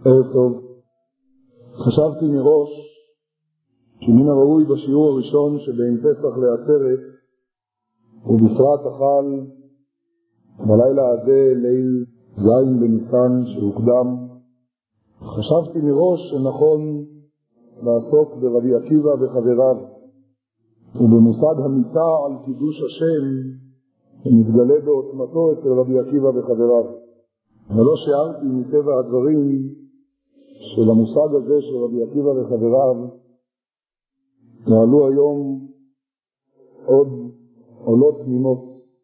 ערב טוב. חשבתי מראש שמן הראוי בשיעור הראשון שבין פסח לעצרת, ובפרט החל בלילה הזה, ליל זין בניסן שהוקדם, חשבתי מראש שנכון לעסוק ברבי עקיבא וחבריו ובמושג המיטה על קידוש השם שמתגלה בעוצמתו אצל רבי עקיבא וחבריו. ולא שיערתי מטבע הדברים שלמושג הזה של רבי עקיבא וחבריו נעלו היום עוד עולות תמימות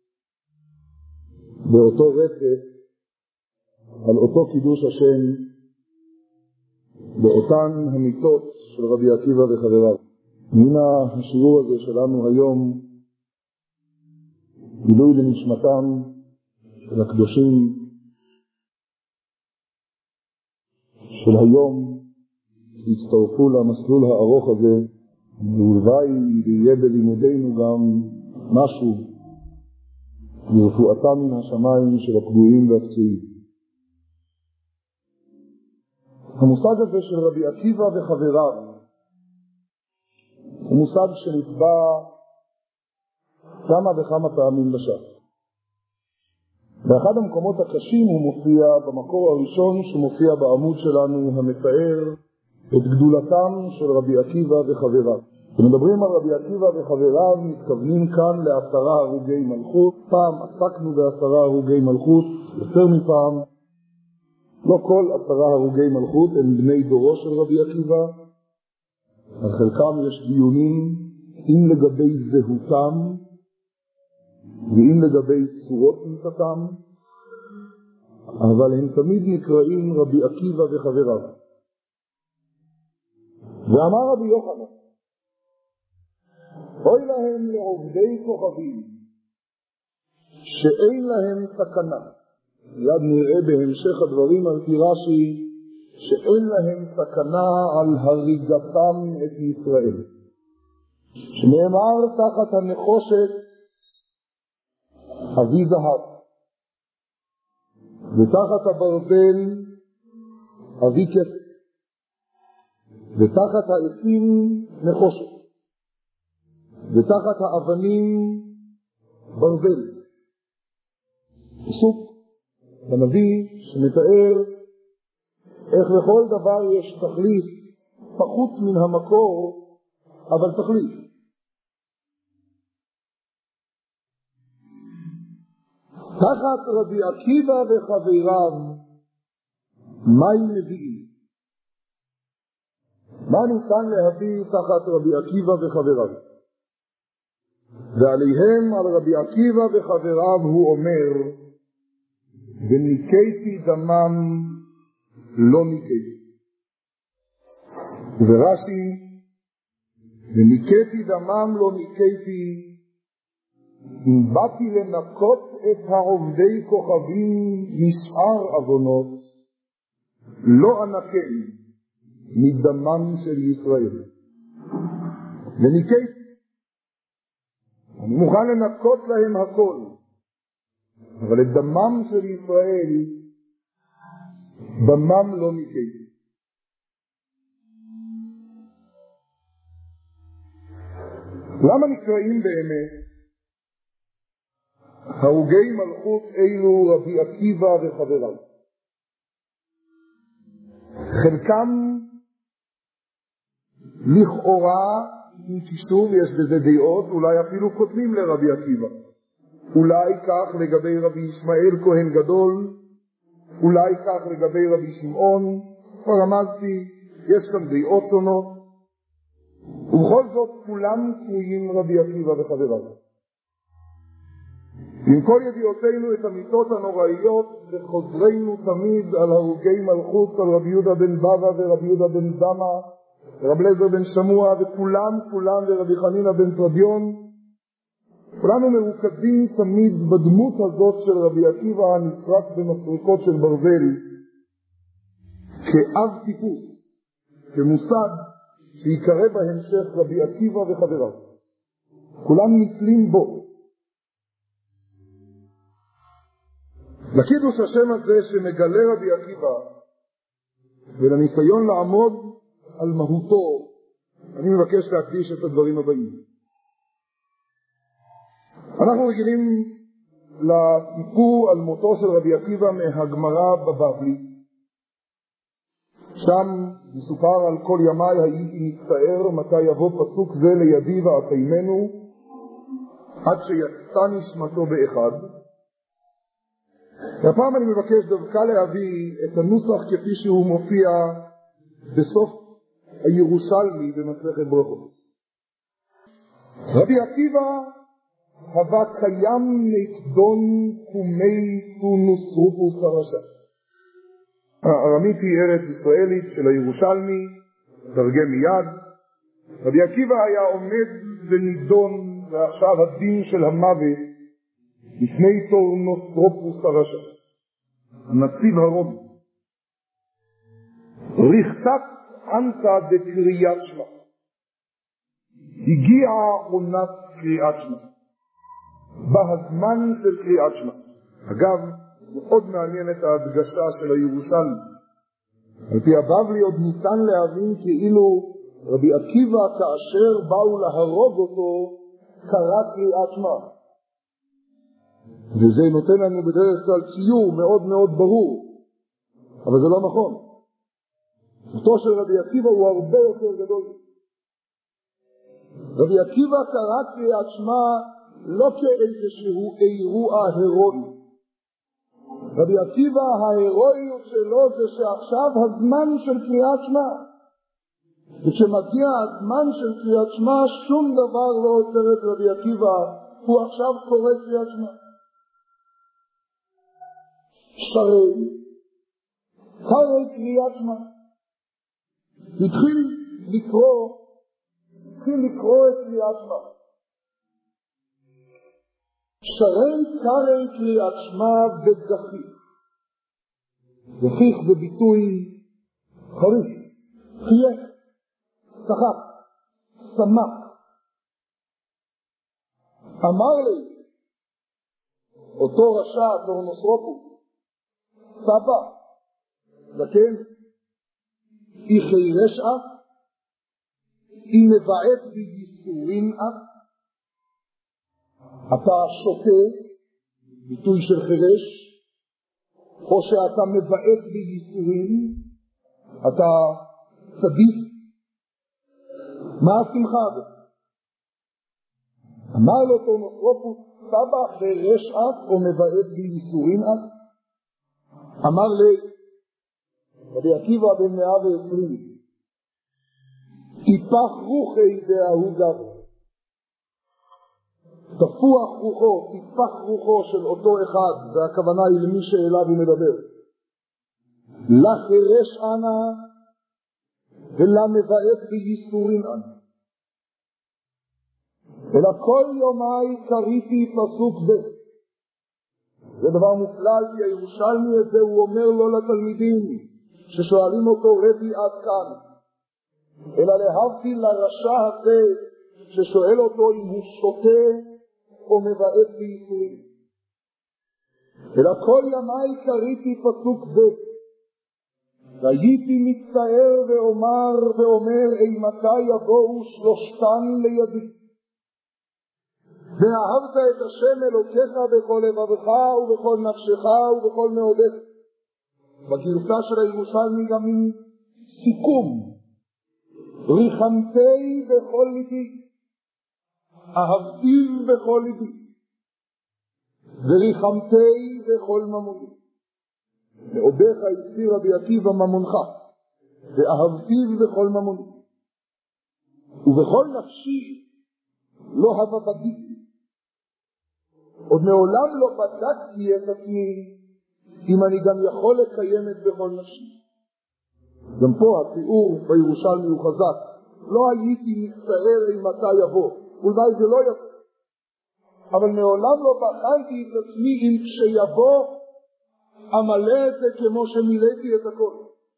באותו רצף על אותו קידוש השם, באותן המיטות של רבי עקיבא וחבריו. מן השיעור הזה שלנו היום גילוי לנשמתם של הקדושים של היום שהצטרפו למסלול הארוך הזה, ואולי יהיה בלימודינו גם משהו לרפואתם מן השמיים של הפגועים והפצועים. המושג הזה של רבי עקיבא וחבריו הוא מושג שנטבע כמה וכמה פעמים בש"ס. באחד המקומות הקשים הוא מופיע במקור הראשון שמופיע בעמוד שלנו המתאר את גדולתם של רבי עקיבא וחבריו. כשמדברים על רבי עקיבא וחבריו מתכוונים כאן ל10 הרוגי מלכות. פעם עסקנו ב10 הרוגי מלכות, יותר מפעם. לא כל 10 הרוגי מלכות הם בני דורו של רבי עקיבא. על חלקם יש דיונים אם לגבי זהותם ואם לגבי צורות נמצאתם, אבל הם תמיד נקראים רבי עקיבא וחבריו. ואמר רבי יוחנן, אוי להם לעובדי כוכבים שאין להם סכנה. מיד נראה בהמשך הדברים על פי רש"י שאין להם סכנה על הריגתם את ישראל, שנאמר תחת הנחושת אבי זהב, ותחת הברזל אבי כסף, ותחת העצים נחושת, ותחת האבנים ברזל. פסוק בנביא שמתאר איך לכל דבר יש תכלית פחות מן המקור, אבל תכלית. תחת רבי עקיבא וחבריו מהי מביאים? מה ניתן להביא תחת רבי עקיבא וחבריו? ועליהם, על רבי עקיבא וחבריו, הוא אומר, וניקיתי דמם לא ניקיתי. וברש"י, וניקיתי דמם לא ניקיתי, אם באתי לנקות את העובדי כוכבים משאר עוונות, לא אנקם מדמם של ישראל. וניקיתי, אני מוכן לנקות להם הכל, אבל את דמם של ישראל, דמם לא ניקיתי. למה נקראים באמת הרוגי מלכות אלו רבי עקיבא וחבריו? חלקם לכאורה עם קישור, יש בזה דעות, אולי אפילו כותבים לרבי עקיבא. אולי כך לגבי רבי ישמעאל כהן גדול, אולי כך לגבי רבי שמעון, רמזתי, יש כאן דעות שונות, ובכל זאת כולם קרויים רבי עקיבא וחבריו. עם כל ידיעותינו את המיתות הנוראיות וחוזרנו תמיד על הרוגי מלכות, על רבי יהודה בן בבא ורבי יהודה בן דמה ורבי אליעזר בן שמוע וכולם ורבי חנינא בן תרדיון, כולנו מרוכזים תמיד בדמות הזאת של רבי עקיבא הנצרק במסריקות של ברזל כאב טיפוס, כמושג שיקרא בהמשך רבי עקיבא וחבריו. כולם נתלים בו. בקידוש השם הזה שמגלה רבי עקיבא ולניסיון לעמוד על מהותו, אני מבקש להקדיש את הדברים הבאים. אנחנו רגילים לסיפור על מותו של רבי עקיבא מהגמרא בבבלי. שם מסופר על כל ימי הייתי מצטער מתי יבוא פסוק זה לידי ואקיימנו עד שיצא נשמתו באחד. והפעם אני מבקש דווקא להביא את הנוסח כפי שהוא מופיע בסוף הירושלמי במסכת ברכות. רבי עקיבא הווה קיים נקדון קומי תונוס רופוס הרשע. הארמית היא ארץ ישראלית של הירושלמי, תרגם מיד. רבי עקיבא היה עומד ונידון, ועכשיו הדין של המוות לפני תורנוסטרופוס הרשע, הנציב הרומי. ריחתת אנטה דקריאת שמע. הגיעה עונת קריאת שמע, בהזמן של קריאת שמע. אגב, מאוד מעניין את ההדגשה של הירושלמי. על פי הבבלי עוד ניתן להבין כאילו רבי עקיבא כאשר באו להרוג אותו קרא קריאת שמע. וזה נותן לנו בדרך כלל ציור מאוד מאוד ברור, אבל זה לא נכון. מותו של רבי עקיבא הוא הרבה יותר גדול. רבי עקיבא קרא קריאת שמע לא כאיזשהו אירוע הירואי. רבי עקיבא ההירואיות שלו זה שעכשיו הזמן של קריאת שמע, וכשמגיע הזמן של קריאת שמע שום דבר לא עוצר את רבי עקיבא, הוא עכשיו קורא קריאת שמע. שרי קרא קריאת שמע, התחיל לקרוא את קריאת שמע. שרי קרא קריאת שמע וגחיך. גחיך זה ביטוי חריף, חייך, צחק, שמח. אמר לי אותו רשע תורנוסטרופוס, סבא, זקן, היא חירש אף, היא מבעת בייסורים אף. אתה שותה, ביטוי של חירש, או שאתה מבעת בייסורים, אתה צדיק. מה השמחה הזאת? אמר לו תורנוסטרופוס, סבא חירש אף או מבעת בייסורים אף? אמר לי, רבי עקיבא בן 120, טיפח רוחי דאהו גב. תפוח רוחו, טיפח רוחו של אותו אחד, והכוונה היא למי שאליו הוא מדבר. לחירש אנא ולמבעת בייסורים אנא. אלא כל יומי קריתי פסוק זה. זה דבר מופלא, כי הירושלמי הזה הוא אומר לו לתלמידים ששואלים אותו רבי עד כאן, אלא להבדיל לרשע הזה ששואל אותו אם הוא שותה או מבעת בייסורים. אלא כל ימי קריתי פסוק זה, והייתי מצטער ואומר אימתי יבואו שלושתן לידי. ואהבת את השם אלוקיך בכל לבבך ובכל נפשך ובכל מאודך. בגרסה של הירושלמי גם עם סיכום, ריחמתי בכל ליבי, אהבתיו בכל ליבי, וריחמתי בכל ממוני. מאודך הזכיר רבי עקיבא ממונך, ואהבתיו בכל ממוני, ובכל נפשי לא הבבתי. עוד מעולם לא בדקתי את עצמי אם אני גם יכול לקיים את בכל נפשי. גם פה התיאור בירושלמי הוא חזק. לא הייתי מצטער מתי יבוא, אולי זה לא יבוא, אבל מעולם לא בחנתי את עצמי אם כשיבוא אמלא את זה כמו שמילאתי את הכל.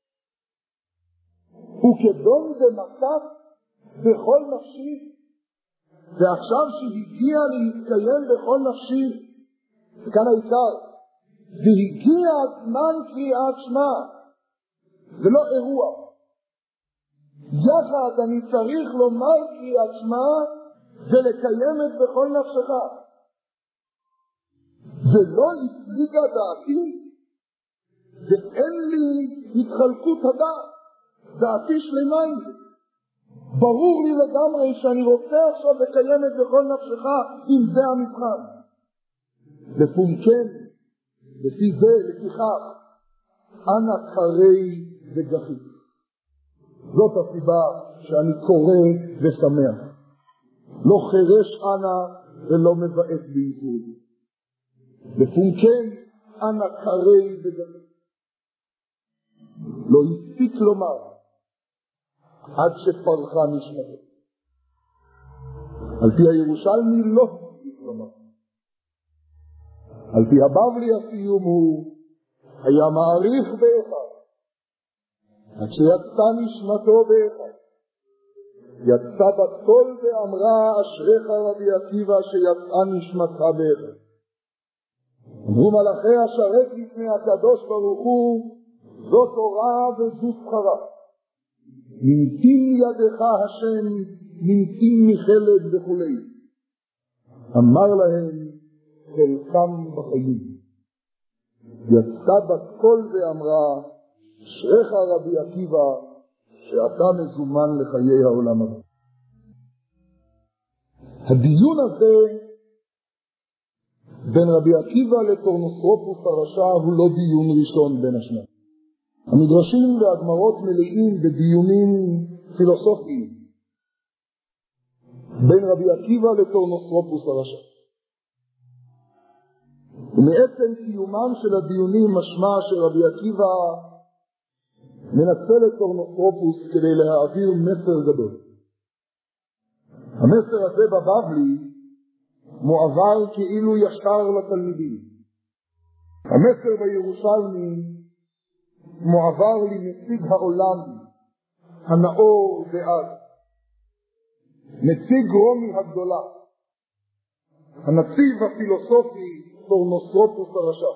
וכדון דמצב בכל נפשי, ועכשיו שהגיע להתקיים בכל נפשי, וכאן העיקר, והגיע הזמן קריאת שמע, זה לא אירוע. יחד אני צריך לומר קריאת שמע ולקיימת בכל נפשך. זה לא הצדיקה דעתי, ואין לי התחלקות הדעת. דעתי שלמה עם זה. ברור לי לגמרי שאני רוצה עכשיו לקיימת בכל נפשך, אם זה המבחן. לפונקן, לפי זה, לפיכך, אנא קרי וגחית. זאת הסיבה שאני קורא ושמח. לא חרש אנא ולא מבאס בעיזוי. לפונקן, אנא קרי וגחית. לא הספיק לומר עד שפרחה נשמתו. על פי הירושלמי לא הספיק לומר. על פי הבבלי הסיום הוא היה מעריך באחד עד שיצא נשמתו באחד. יצא בת קול ואמרה אשריך רבי עקיבא שיצאה נשמתך באחד. אמרו מלאכי השרת לפני הקדוש ברוך הוא זו תורה וזו שכרה. נמתין ידך השם, נמתין מחלד וכולי. אמר להם חלקם בחיים. יצא בת קול ואמרה אשריך רבי עקיבא שאתה מזומן לחיי העולם הבא. הדיון הזה בין רבי עקיבא לטורנוסרופוס הרשע הוא לא דיון ראשון בין השניים. המדרשים והגמרות מלאים בדיונים פילוסופיים בין רבי עקיבא לטורנוסרופוס הרשע. ומעצם קיומם של הדיונים משמע שרבי עקיבא מנצל את טורנוסרופוס כדי להעביר מסר גדול. המסר הזה בבבלי מועבר כאילו ישר לתלמידים. המסר בירושלמי מועבר לנציג העולם הנאור דאז, נציג רומי הגדולה, הנציב הפילוסופי טורנוסרופוס הרשע,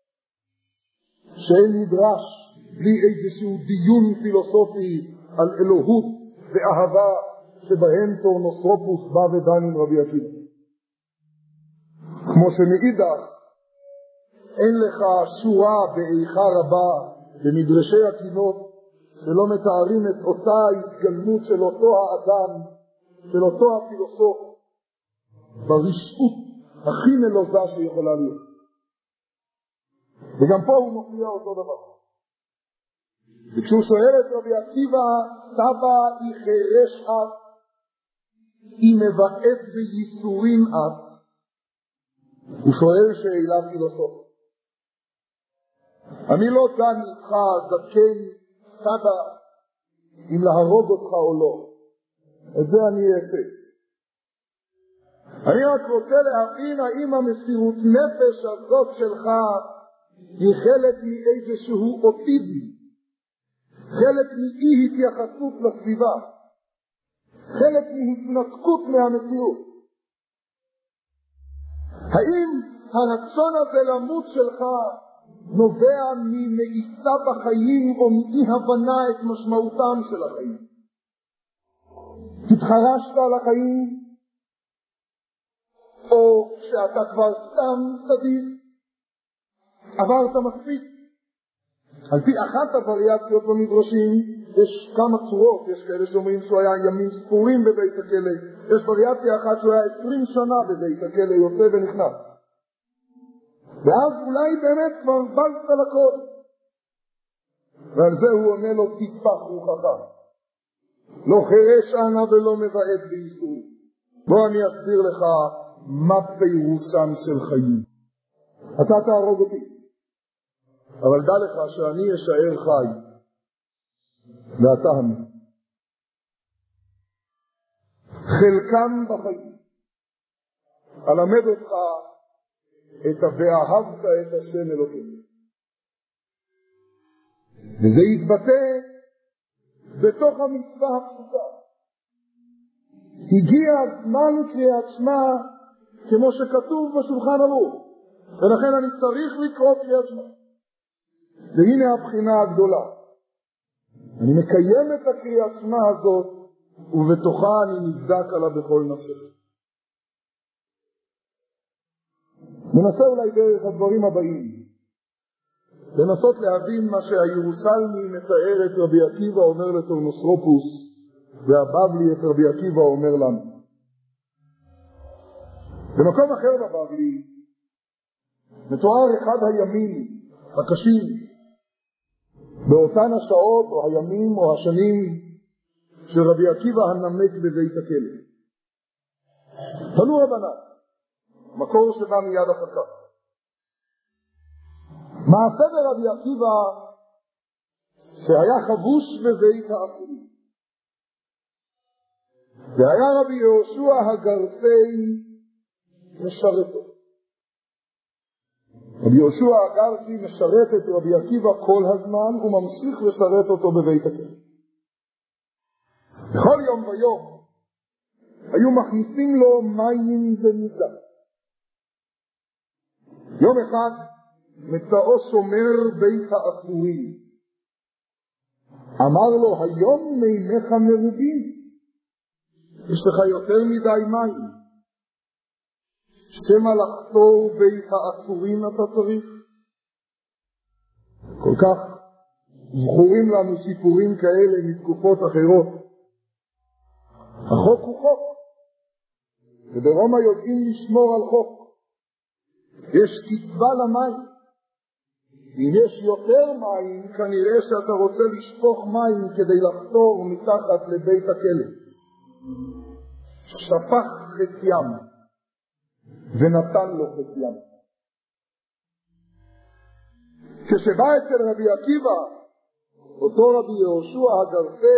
שאין נדרש בלי איזשהו דיון פילוסופי על אלוהות ואהבה שבהם טורנוסרופוס בא ודן עם רבי עקיבא. כמו שמאידך אין לך שורה באיכה רבה במדרשי הקינות שלא מתארים את אותה התגלמות של אותו האדם, של אותו הפילוסוף, ברשעות הכי נלוזה שיכולה להיות. וגם פה הוא מופיע אותו דבר. וכשהוא שואל את רבי עקיבא, סבא היא חרש את, היא מבעת וייסורים את, הוא שואל שאלה פילוסופית. אני לא דן איתך זקן סבא אם להרוג אותך או לא. את זה אני אעשה. אני רק רוצה להבין האם המסירות נפש הזאת שלך היא חלק מאיזשהו אוטיזם, חלק מאי התייחסות לסביבה, חלק מהתנתקות מהמציאות. האם הרצון הזה למות שלך נובע ממאיסה בחיים או מאי הבנה את משמעותם של החיים? התחרשת על החיים או שאתה כבר סתם צדיק, עברת מספיק? על פי אחת הווריאציות במדרשים יש כמה צורות. יש כאלה שאומרים שהוא היה ימים ספורים בבית הכלא, יש וריאציה אחת שהוא היה 20 שנה בבית הכלא, יוצא ונכנס, ואז אולי באמת כבר בלת לכל. ועל זה הוא עונה לו תתפח רוחך, לא חרש אנא ולא מבעט בייסור. בוא אני אסביר לך מה פירושם של חיים. אתה תהרוג אותי, אבל דע לך שאני אשאר חי ואתה המת. חלקם בחיים. אלמד אותך את ואהבת את השם אלוקים, וזה יתבטא בתוך המצווה הפשוטה. הגיע הזמן קריאת שמע כמו שכתוב בשולחן ערוך, ולכן אני צריך לקרוא קריאת שמע. והנה הבחינה הגדולה. אני מקיים את הקריאת שמע הזאת, ובתוכה אני נבדק עליו בכל נפשך. ננסה אולי דרך הדברים הבאים, לנסות להבין מה שהירושלמי מתאר את רבי עקיבא אומר לטורנוסרופוס, והבבלי את רבי עקיבא אומר לנו. במקום אחר בבבלי מתואר אחד הימים הקשים, באותן השעות או הימים או השנים של רבי עקיבא הנמק בבית הכלא. תנו רבנן, מקור שבא מיד אחר כך. מעשה ברבי עקיבא שהיה חבוש בבית האסירים, והיה רבי יהושע הגרסי משרתו. רבי יהושע הגרסי משרת את רבי עקיבא כל הזמן וממשיך לשרת אותו בבית הכלא. בכל יום ויום היו מכניסים לו מים ומידה. יום אחד מצאו שומר בית האסורים, אמר לו, היום מימיך מרובים, יש לך יותר מדי מים, שמא לחתור בית האסורים אתה צריך. כל כך זכורים לנו סיפורים כאלה מתקופות אחרות. החוק הוא חוק, וברומא יודעים לשמור על חוק. יש קצבה למים. אם יש יותר מים, כנראה שאתה רוצה לשפוך מים כדי לחתור מתחת לבית הכלא. שפך חציים ונתן לו חציים. כשבא אצל רבי עקיבא אותו רבי יהושע הגרסי,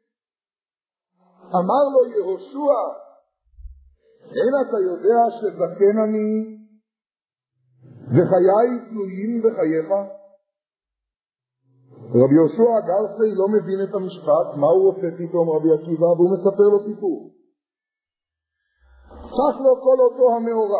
אמר לו יהושע, אין אתה יודע שזקן אני וחיי תלויים בחייך? רבי יהושע הגרסי לא מבין את המשפט, מה הוא עושה פתאום רבי עקיבא, והוא מספר לו סיפור. שח לו כל אותו המאורע,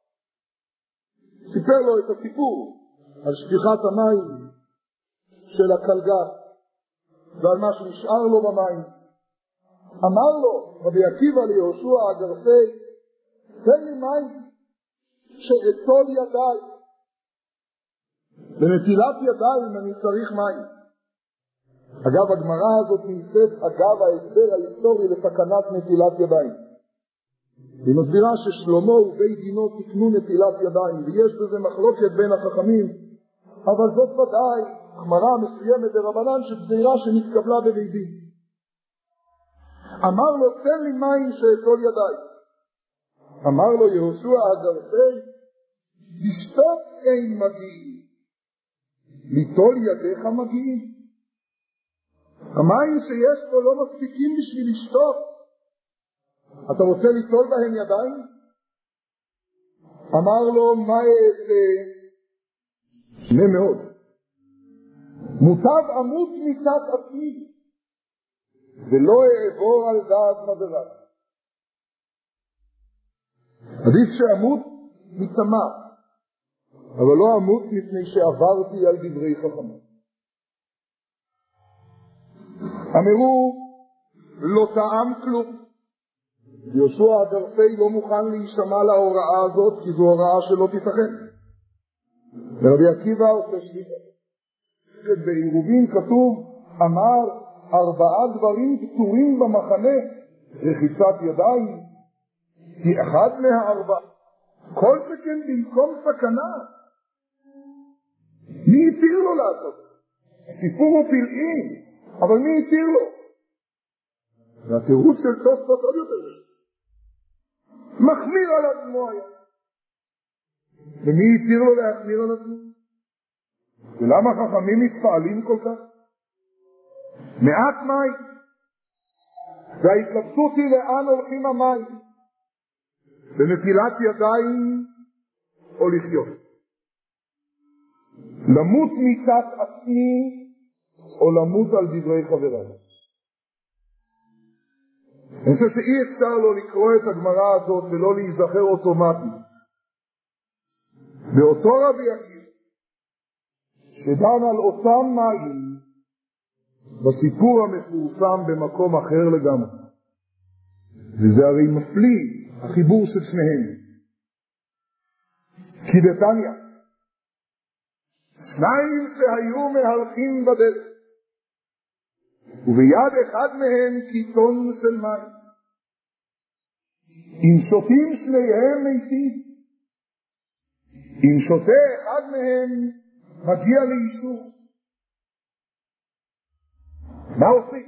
סיפר לו את הסיפור על שפיכת המים של הקלגס ועל מה שנשאר לו במים. אמר לו רבי עקיבא ליהושע הגרסי, תן לי מים שאטול ידיי, לנטילת ידיים אני צריך מים. אגב, הגמרא הזאת נמצאת אגב ההסבר ההיסטורי לסכנת נטילת ידיים. היא מסבירה ששלמה ובית דינו תקנו נטילת ידיים, ויש בזה מחלוקת בין החכמים, אבל זאת ודאי גמרא מסוימת דרבנן שגזירה שנתקבלה בבית דין. אמר לו, תן לי מים שאטול ידיי. אמר לו יהושע הגרסי, לשתות אין מגיעים, ליטול ידיך מגיעים. המים שיש פה לא מספיקים בשביל לשתות, אתה רוצה ליטול בהם ידיים? אמר לו, מה אעשה? שני מאוד, מוטב אמות מצד עצמי ולא אעבור על דעת חבריי. עדיף שאמות מצמא, אבל לא אמות מפני שעברתי על דברי חכמים. אמרו, לא טעם כלום. יהושע הגרסי לא מוכן להישמע להוראה הזאת, כי זו הוראה שלא תיתכן. ורבי עקיבא עושה שליטה. בעירובין כתוב, אמר 4 דברים פטורים במחנה, רחיצת ידיים, היא אחד מה4. כל שכן במקום סכנה. מי התיר לו לעשות? הסיפור הוא פלאי, אבל מי התיר לו? והתירוץ של תוספות עוד יותר מחמיר על עצמו היה. ומי התיר לו להחמיר על עצמו? ולמה חכמים מתפעלים כל כך? מעט מים, וההתלבטות היא לאן הולכים המים, בנטילת ידיים או לחיות, למות מצד עצמי או למות על דברי חבריי. אני חושב שאי אפשר לא לקרוא את הגמרא הזאת ולא להיזכר אוטומטית באותו רבי עקיבא שדן על אותם מים בסיפור המפורסם במקום אחר לגמרי. וזה הרי מפליא, החיבור של שניהם. כי דתניא, שניים שהיו מהלכים בדרך, וביד אחד מהם קיתון של מים. אם שותים שניהם מתים, אם שותה אחד מהם מגיע לאיסור. מה עושים?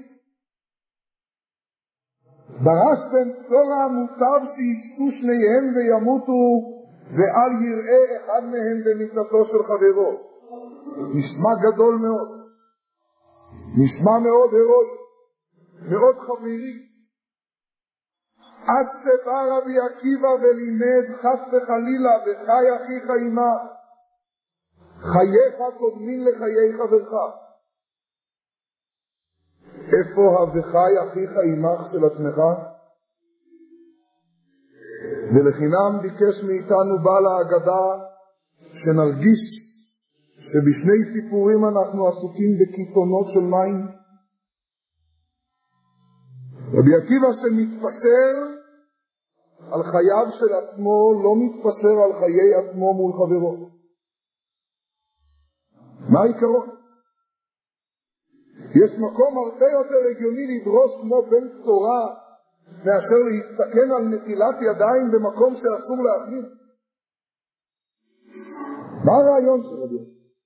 דרשתם צורה מוטב שישתו שניהם וימותו, ואל יראה אחד מהם במיטתו של חברו. נשמע גדול מאוד, נשמע מאוד הרואי, מאוד חברי. עד שבא רבי עקיבא ולימד חס וחלילה וחי אחיך עמך, חייך קודמים לחיי חברך. איפה ה"וחי אחיך עמך" של עצמך? ולחינם ביקש מאיתנו בעל ההגדה שנרגיש שבשני סיפורים אנחנו עסוקים בקיתונות של מים. רבי עקיבא שמתפשר על חייו של עצמו לא מתפשר על חיי עצמו מול חברו. מה העיקרון? יש מקום הרבה יותר הגיוני לדרוש כמו בן תורה מאשר להסתכן על נטילת ידיים במקום שאסור להכניס. מה הרעיון של רבי?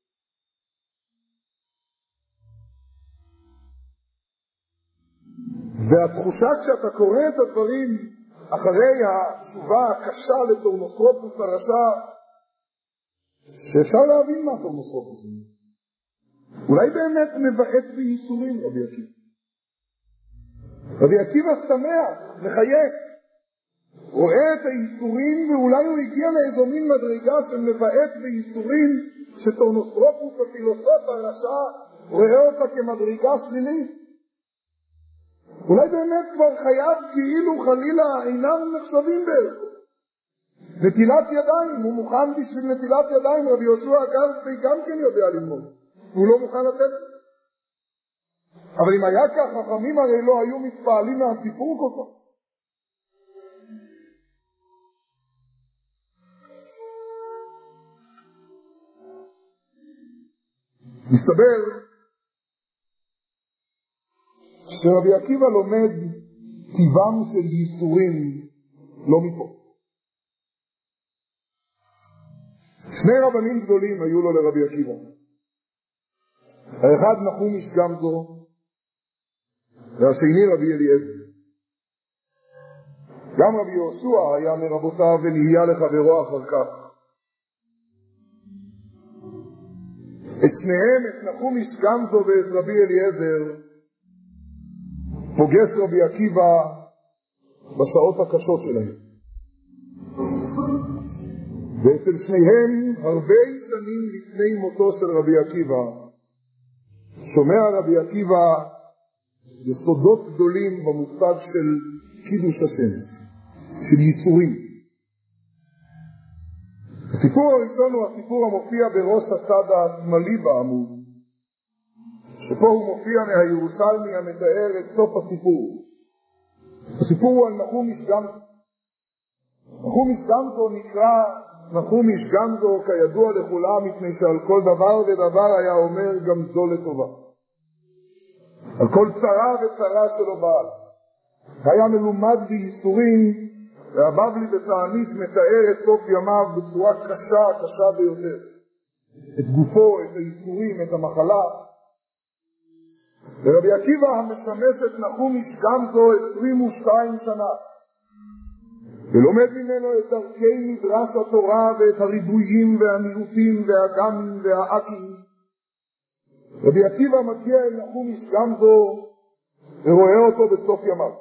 והתחושה כשאתה קורא את הדברים אחרי התשובה הקשה לטורנוסרופוס הרשע, שאפשר להבין מה טורנוסרופוס זה. אולי באמת מבעט בייסורים רבי עקיבא. רבי עקיבא שמח, מחייך, רואה את הייסורים, ואולי הוא הגיע לאיזו מין מדרגה של מבעט בייסורים שטורנוסרופוס הפילוסוף הרשע רואה אותה כמדרגה שלילית. אולי באמת כבר חייו כאילו חלילה אינם נחשבים בערכו. נטילת ידיים, הוא מוכן בשביל נטילת ידיים. רבי יהושע אגב גם כן יודע ללמוד, והוא לא מוכן לתת. אבל אם היה כך, חכמים הרי לא היו מתפעלים מהסיפור כל כך. מסתבר שרבי עקיבא לומד טבעם של ייסורים לא מפה. שני רבנים גדולים היו לו לרבי עקיבא. האחד נחום איש גמזו, והשני רבי אליעזר. גם רבי יהושע היה מרבותיו ונהיה לחברו אחר כך. את שניהם, את נחום איש גמזו ואת רבי אליעזר, פוגש רבי עקיבא בשעות הקשות שלהם. ואצל שניהם הרבה שנים לפני מותו של רבי עקיבא שומע רבי עקיבא יסודות גדולים במושג של קידוש השם, של ייסורים. הסיפור הראשון הוא הסיפור המופיע בראש הצד השמאלי בעמוד, שפה הוא מופיע מהירושלמי המתאר את סוף הסיפור. הסיפור הוא על נחום איש גמזו. נחום איש גמזו נקרא נחום איש גמזו כידוע לכולם מפני שעל כל דבר ודבר היה אומר גם זו לטובה. על כל צרה וצרה שלו בעל. היה מלומד בייסורים, והבבלי בתענית מתאר את סוף ימיו בצורה קשה, קשה ביותר. את גופו, את הייסורים, את המחלה. ורבי עקיבא המשמש את נחום איש גמזו 22 שנה. ולומד ממנו את דרכי מדרש התורה ואת הריבויים והמיעוטים והגמים והאקים. רבי עקיבא מגיע אל נחום איש גמזו ורואה אותו בסוף ימיו.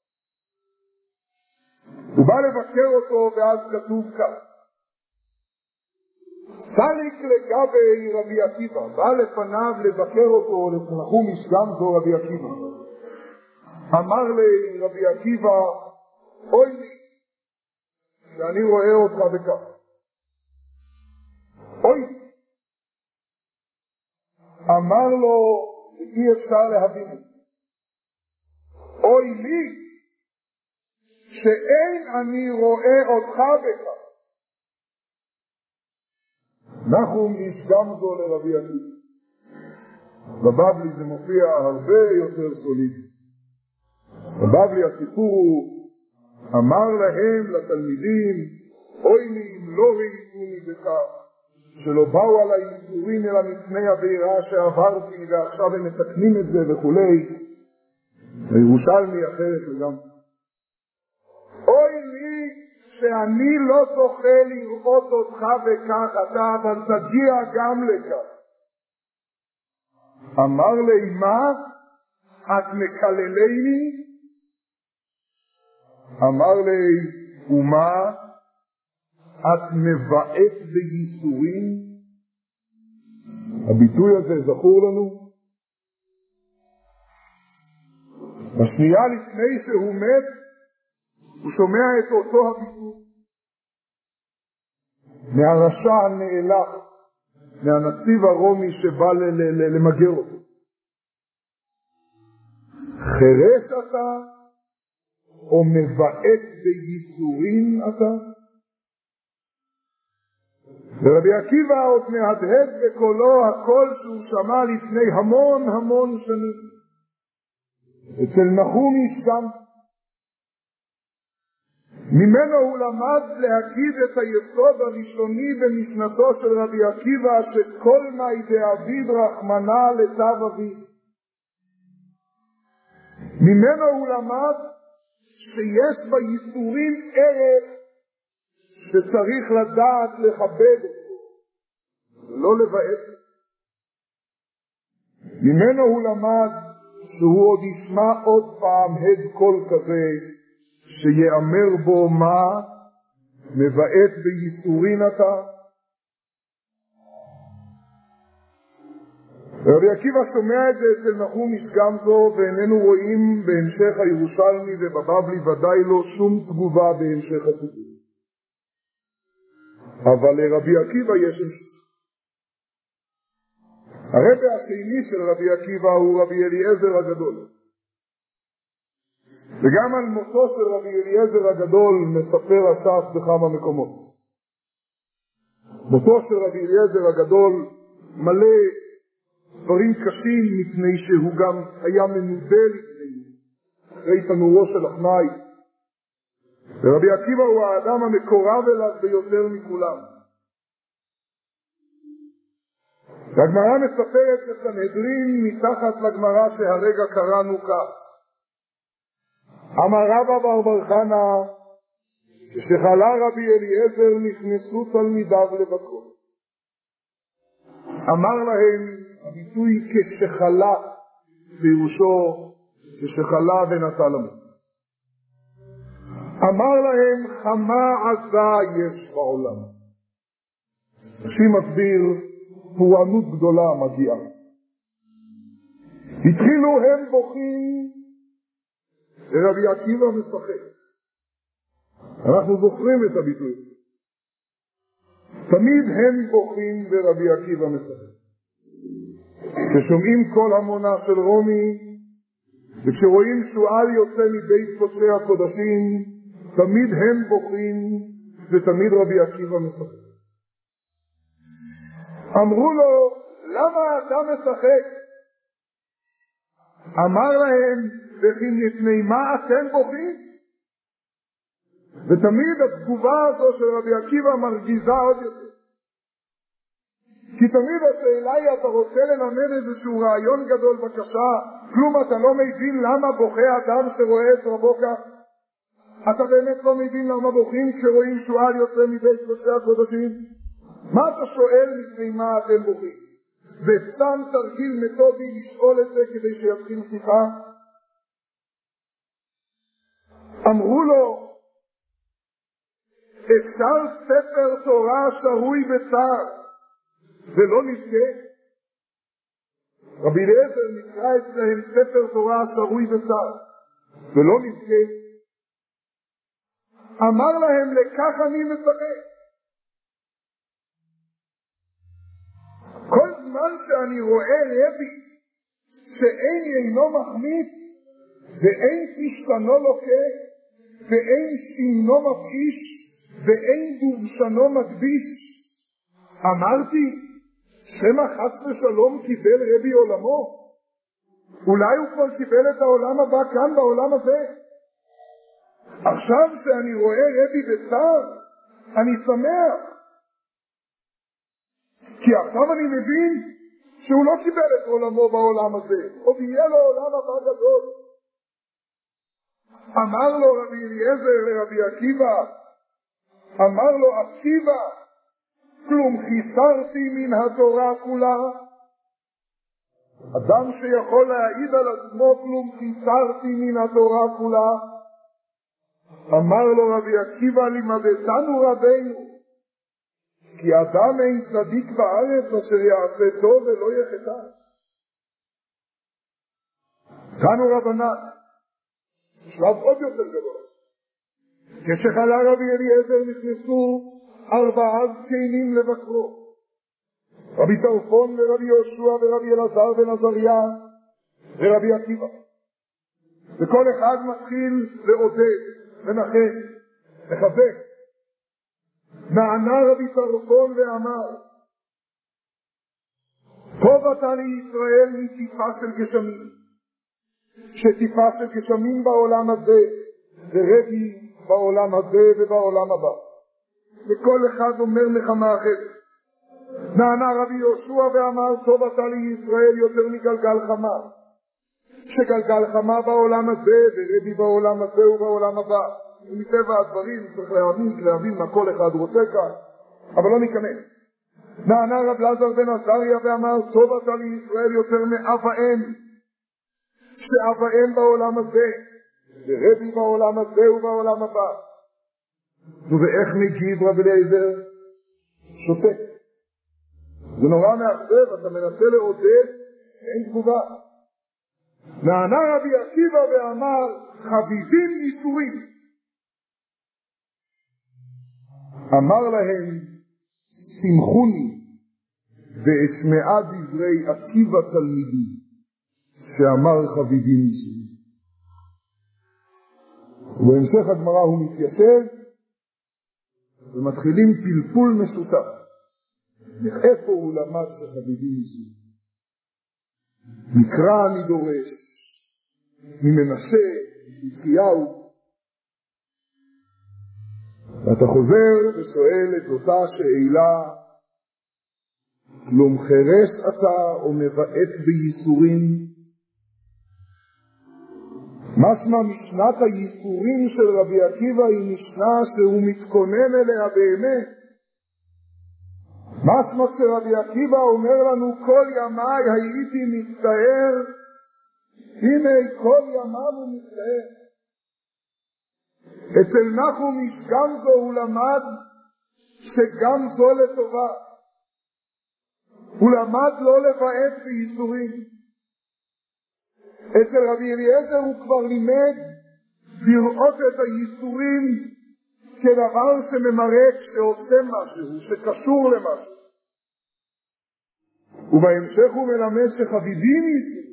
הוא בא לבקר אותו ואז כתוב כך: סליק לגבי רבי עקיבא, בא לפניו לבקר אותו נחום איש גמזו רבי עקיבא. אמר לי רבי עקיבא, אוי לי שאני רואה אותך בכך. אוי. אמר לו, אי אפשר להבין. אוי לי שאין אני רואה אותך בכך. נחום איש גמזו לרבי עקיבא. בבבלי זה מופיע הרבה יותר סולידי. בבבלי הסיפור הוא, אמר להם לתלמידים, אוי לי אם לא ראיתוני בכך, שלא באו עליי ייסורים אלא מפני הבעירה שעברתי ועכשיו הם מתקנים את זה וכולי. וירושלמי אחרת לגמרי. אוי לי שאני לא זוכה לראות אותך בכך, אתה אבל תגיע גם לכך. אמר לאמא, את מקללני? אמר לי, ומה? את מבעת בייסורים? הביטוי הזה זכור לנו? בשנייה לפני שהוא מת, הוא שומע את אותו הביטוי. מהרשע הנאלח, מהנציב הרומי שבא למגר אותו. חרש אתה, או מבעת בייסורים אתה? ורבי עקיבא עוד מהדהד בקולו הקול שהוא שמע לפני המון שנים. אצל נחום איש גם. ממנו הוא למד להגיד את היסוד הראשוני במשנתו של רבי עקיבא, שכל מאי דאביד רחמנא לטב אביו. ממנו הוא למד שיש בייסורים ערך שצריך לדעת לכבד אותו, לא לבאס. ממנו הוא למד שהוא עוד ישמע עוד פעם הד קול כזה, שיאמר בו מה? מבעת בייסורין אתה? רבי עקיבא שומע את זה אצל נחום איש גמזו, ואיננו רואים בהמשך הירושלמי ובבבלי ודאי לא שום תגובה בהמשך הסיפור. אבל לרבי עקיבא יש המשך. הרבי השני של רבי עקיבא הוא רבי אליעזר הגדול. וגם על מותו של רבי אליעזר הגדול מספר הש"ס בכמה מקומות. מותו של רבי אליעזר הגדול מלא דברים קשים, מפני שהוא גם היה מנודה לפני אחרי תנורו של אחנאי. ורבי עקיבא הוא האדם המקורב אליו ביותר מכולם. והגמרא מספרת בסנהדרין מתחת לגמרא שהרגע קראנו כך. אמר רבא בר בר חנא, כשחלה רבי אליעזר נכנסו תלמידיו לבקרו. אמר להם, הביטוי כשחלה פירושו כשחלה ונטה למות. אמר להם, כמה עזה יש בעולם. רש"י מסביר, פורענות גדולה מגיעה. התחילו הם בוכים ורבי עקיבא משחק. אנחנו זוכרים את הביטוי. תמיד הם בוכים ורבי עקיבא משחק. כששומעים קול המונה של רומי, וכשרואים שועל יוצא מבית קודשי הקודשים, תמיד הם בוכים ותמיד רבי עקיבא משחק. אמרו לו, למה אתה משחק? אמר להם, וכי מפני מה אתם בוכים? ותמיד התגובה הזו של רבי עקיבא מרגיזה עוד יותר. כי תמיד השאלה היא, אתה רוצה ללמד איזשהו רעיון גדול, בבקשה, כלום אתה לא מבין למה בוכה אדם שרואה את רבו כך? אתה באמת לא מבין למה בוכים כשרואים שועל יוצא מבית קודשי הקודשים? מה אתה שואל לפני מה אתם בוכים? זה סתם תרגיל מתודי לשאול את זה כדי שיתחיל שיחה? אמרו לו, אפשר ספר תורה שרוי בצער ולא נזכה? רבי אליעזר נקרא אצלהם ספר תורה שרוי בצער ולא נזכה. אמר להם, לכך אני משחק. כל זמן שאני רואה רבי שאין אינו מחמיץ, ואין פשטנו לוקה, ואין שינו מפעיש, ואין דורשנו מקדיש. אמרתי, שמא חס ושלום קיבל רבי עולמו, אולי הוא כבר קיבל את העולם הבא כאן בעולם הזה. עכשיו שאני רואה רבי בצער, אני שמח, כי עכשיו אני מבין שהוא לא קיבל את עולמו בעולם הזה, עוד יהיה לו עולם הבא גדול. אמר לו רבי אליעזר לרבי עקיבא, אמר לו עקיבא, כלום חיסרתי מן התורה כולה. אדם שיכול להעיד על עצמו כלום חיסרתי מן התורה כולה. אמר לו רבי עקיבא, לימדתנו רבנו, כי אדם אין צדיק בארץ אשר יעשה טוב ולא יחטא. תנו רבנן, שלב עוד יותר גדול. כשחלה רבי אליעזר נכנסו 4 זקנים לבקרו, רבי טרפון ורבי יהושע ורבי אלעזר בן עזריה ורבי עקיבא, וכל אחד מתחיל לעודד ונחם לחזק. נענה רבי טרפון ואמר, טוב אתה לישראל מטיפה של גשמים, שטיפה של גשמים בעולם הזה ורבי בעולם הזה ובעולם הבא, וכל אחד אומר נחמה אחרת. נענה רבי יהושע ואמר, טוב אתה לישראל יותר מגלגל חמה, שגלגל חמה בעולם הזה ורבי בעולם הזה ובעולם הבא. ומטבע הדברים צריך להבין מה כל אחד רוצה כאן, אבל לא ניכנס. נענה רב אלעזר בן עזריה ואמר, טוב אתה לישראל יותר מאב האם, שאב האם בעולם הזה ורבי בעולם הזה ובעולם הבא. ואיך מגיב רב אליעזר? שותק. זה נורא מאכזב, אתה מנסה לעודד, אין תגובה. נענה רבי עקיבא ואמר, חביבים ייסורים. אמר להם, שמחוני ואשמעה דברי עקיבא תלמידי, שאמר חביבים ייסורים. ובהמשך הגמרא הוא מתיישב ומתחילים פלפול משותף. איפה הוא למד שחביבים ייסורים? מקרא אני דורש, ממנשה, מחזקיהו. ואתה חוזר ושואל את אותה שאלה, כלום חרש אתה או מבעט בייסורים? משמע משנת הייסורים של רבי עקיבא היא משנה שהוא מתכונן אליה באמת. משמע שרבי עקיבא אומר לנו, כל ימיי הייתי מצטער, הנה כל ימיו הוא מצטער. אצל נחום איש גם זו הוא למד שגם זו לטובה. הוא למד לא לבעט בייסורים. אצל רבי אליעזר הוא כבר לימד לראות את הייסורים כדבר שממרק, שעושה משהו, שקשור למשהו. ובהמשך הוא מלמד שחביבים ייסורים.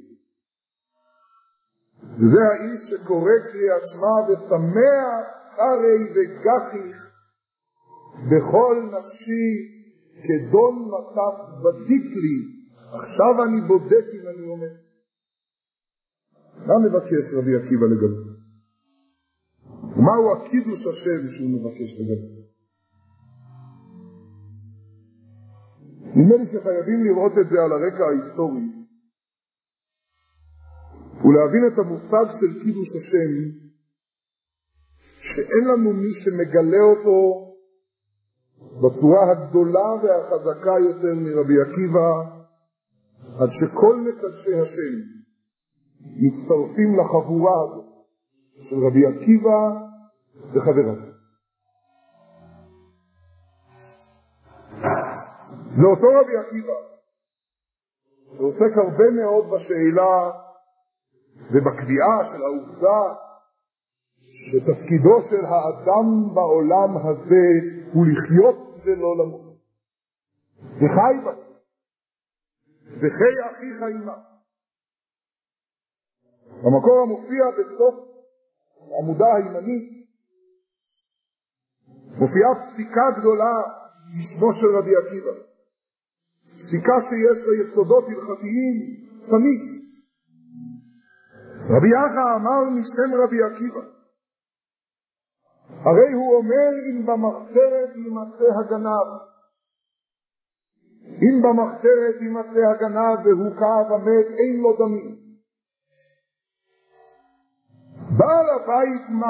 וזה האיש שקורא קריאת שמע ושמח הרי וגחי בכל נפשי כדון מטף בדיק לי. עכשיו אני בודק אם אני אומר. מה מבקש רבי עקיבא לגבי? ומהו הקידוש השם שהוא מבקש לגבי? נדמה לי שחייבים לראות את זה על הרקע ההיסטורי ולהבין את המושג של קידוש השם, שאין לנו מי שמגלה אותו בצורה הגדולה והחזקה יותר מרבי עקיבא, עד שכל מקדשי השם מצטרפים לחבורה הזאת של רבי עקיבא וחבריו. זה אותו רבי עקיבא שעוסק הרבה מאוד בשאלה ובקביעה של העובדה שתפקידו של האדם בעולם הזה הוא לחיות ולא למות. וחי בה, וחי אחיך עמה. במקור המופיע בסוף עמודה הימנית מופיעה פסיקה גדולה בשמו של רבי עקיבא, פסיקה שיש לה יסודות הלכתיים תמיד. רבי יחא אמר משם רבי עקיבא, הרי הוא אומר אם במחתרת יימצא הגנב, אם במחתרת יימצא הגנב והוא כאב המת אין לו דמים. בעל הבית מה?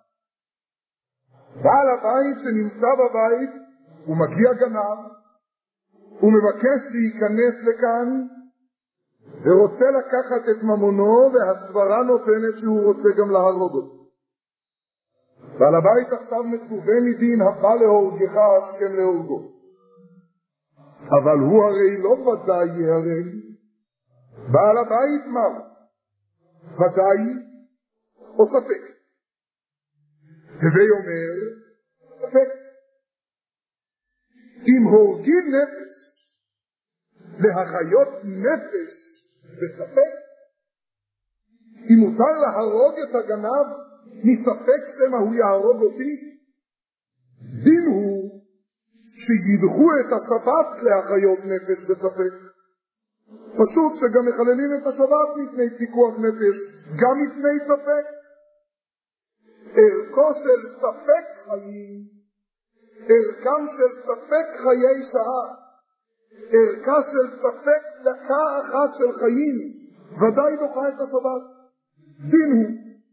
בעל הבית שנמצא בבית, הוא מגיע גנב, הוא מבקש להיכנס לכאן ורוצה לקחת את ממונו, והסברה נותנת שהוא רוצה גם להרוג אותו. בעל הבית עכשיו מצווה מדין הבא להורגך השכם להורגו, אבל הוא הרי לא ודאי יהרג. בעל הבית מה? ודאי או ספק. הווי אומר ספק. אם הורגים נפש להחיות נפש בספק, אם מותר להרוג את הגנב מספק שמה הוא יהרוג אותי, דין הוא שידחו את השבת להחיות נפש בספק. פשוט שגם מחללים את השבת מפני פיקוח נפש, גם מפני ספק. ערכו של ספק חיים, ערכם של ספק חיי שעה, ערכה של ספק דקה אחת של חיים, ודאי דוחה את השבת. דין הוא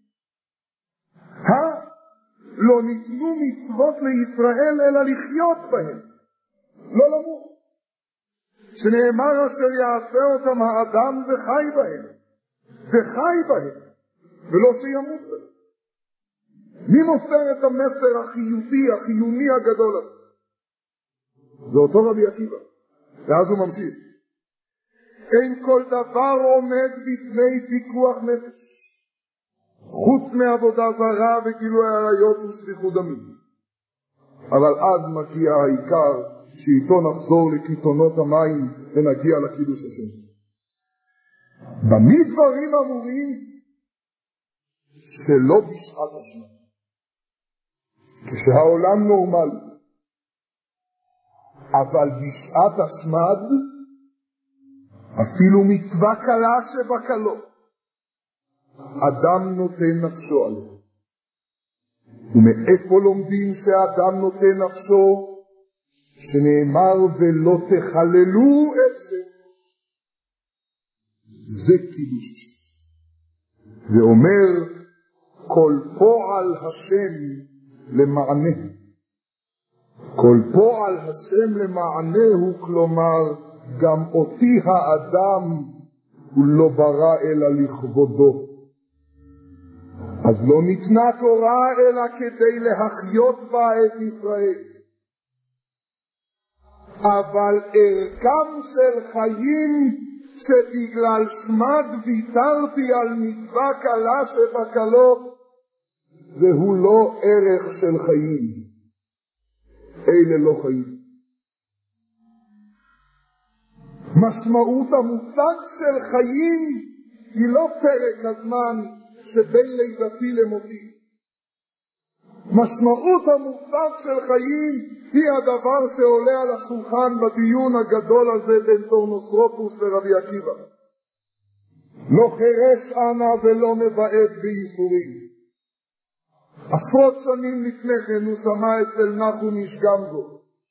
לא ניתנו מצוות לישראל אלא לחיות בהם, לא למות, שנאמר אשר יעשה אותם האדם וחי בהם, וחי בהם ולא שימות בהם. מי מוסר את המסר החיובי החיוני הגדול הזה? זה אותו רבי עקיבא. ואז הוא ממשיך, אין כל דבר עומד בפני פיקוח נפש חוץ מעבודה זרה וגילוי עריות ושפיכות דמים, אבל אז מגיע העיקר שאיתו נחזור לקיתונות המים ונגיע לקידוש השם. במי דברים אמורים? שלא בשעת השמד, כשהעולם נורמלי, אבל בשעת השמד אפילו מצווה קלה שבקלות אדם נותן נפשו עליה. ומאיפה לומדים שאדם נותן נפשו? שנאמר ולא תחללו את זה. זה קידוש. ואומר כל פועל השם למענה. כל פועל השם למענהו, כלומר גם אותי האדם הוא לא ברא אלא לכבודו. אז לא ניתנה תורה אלא כדי להחיות בה את ישראל. אבל ערכם של חיים שבגלל שמד ויתרתי על מצווה קלה שבקלות, והוא לא ערך של חיים. אלה לא חיים. משמעות המושג של חיים היא לא פרק הזמן שבין לידתי למותי. משמעות המושג של חיים היא הדבר שעולה על השולחן בדיון הגדול הזה בין טורנוסרופוס ורבי עקיבא. לא חרש אנה ולא מבעט בייסורים. עשרות שנים לפני כן הוא שמע אצל נחום איש גמזו,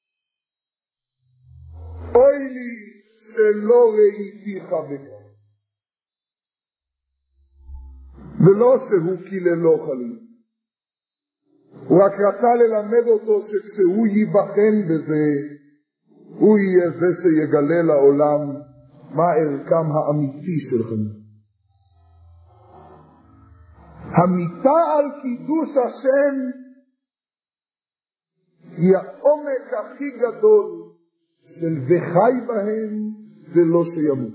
אוי לי שלא ראיתיך בכך. ולא שהוא קיללו חלילה, הוא רק רצה ללמד אותו שכשהוא ייבחן בזה הוא יהיה זה שיגלה לעולם מה ערכם האמיתי של חיים. המיטה על קידוש השם היא העומק הכי גדול של וחי בהם ולא שימות.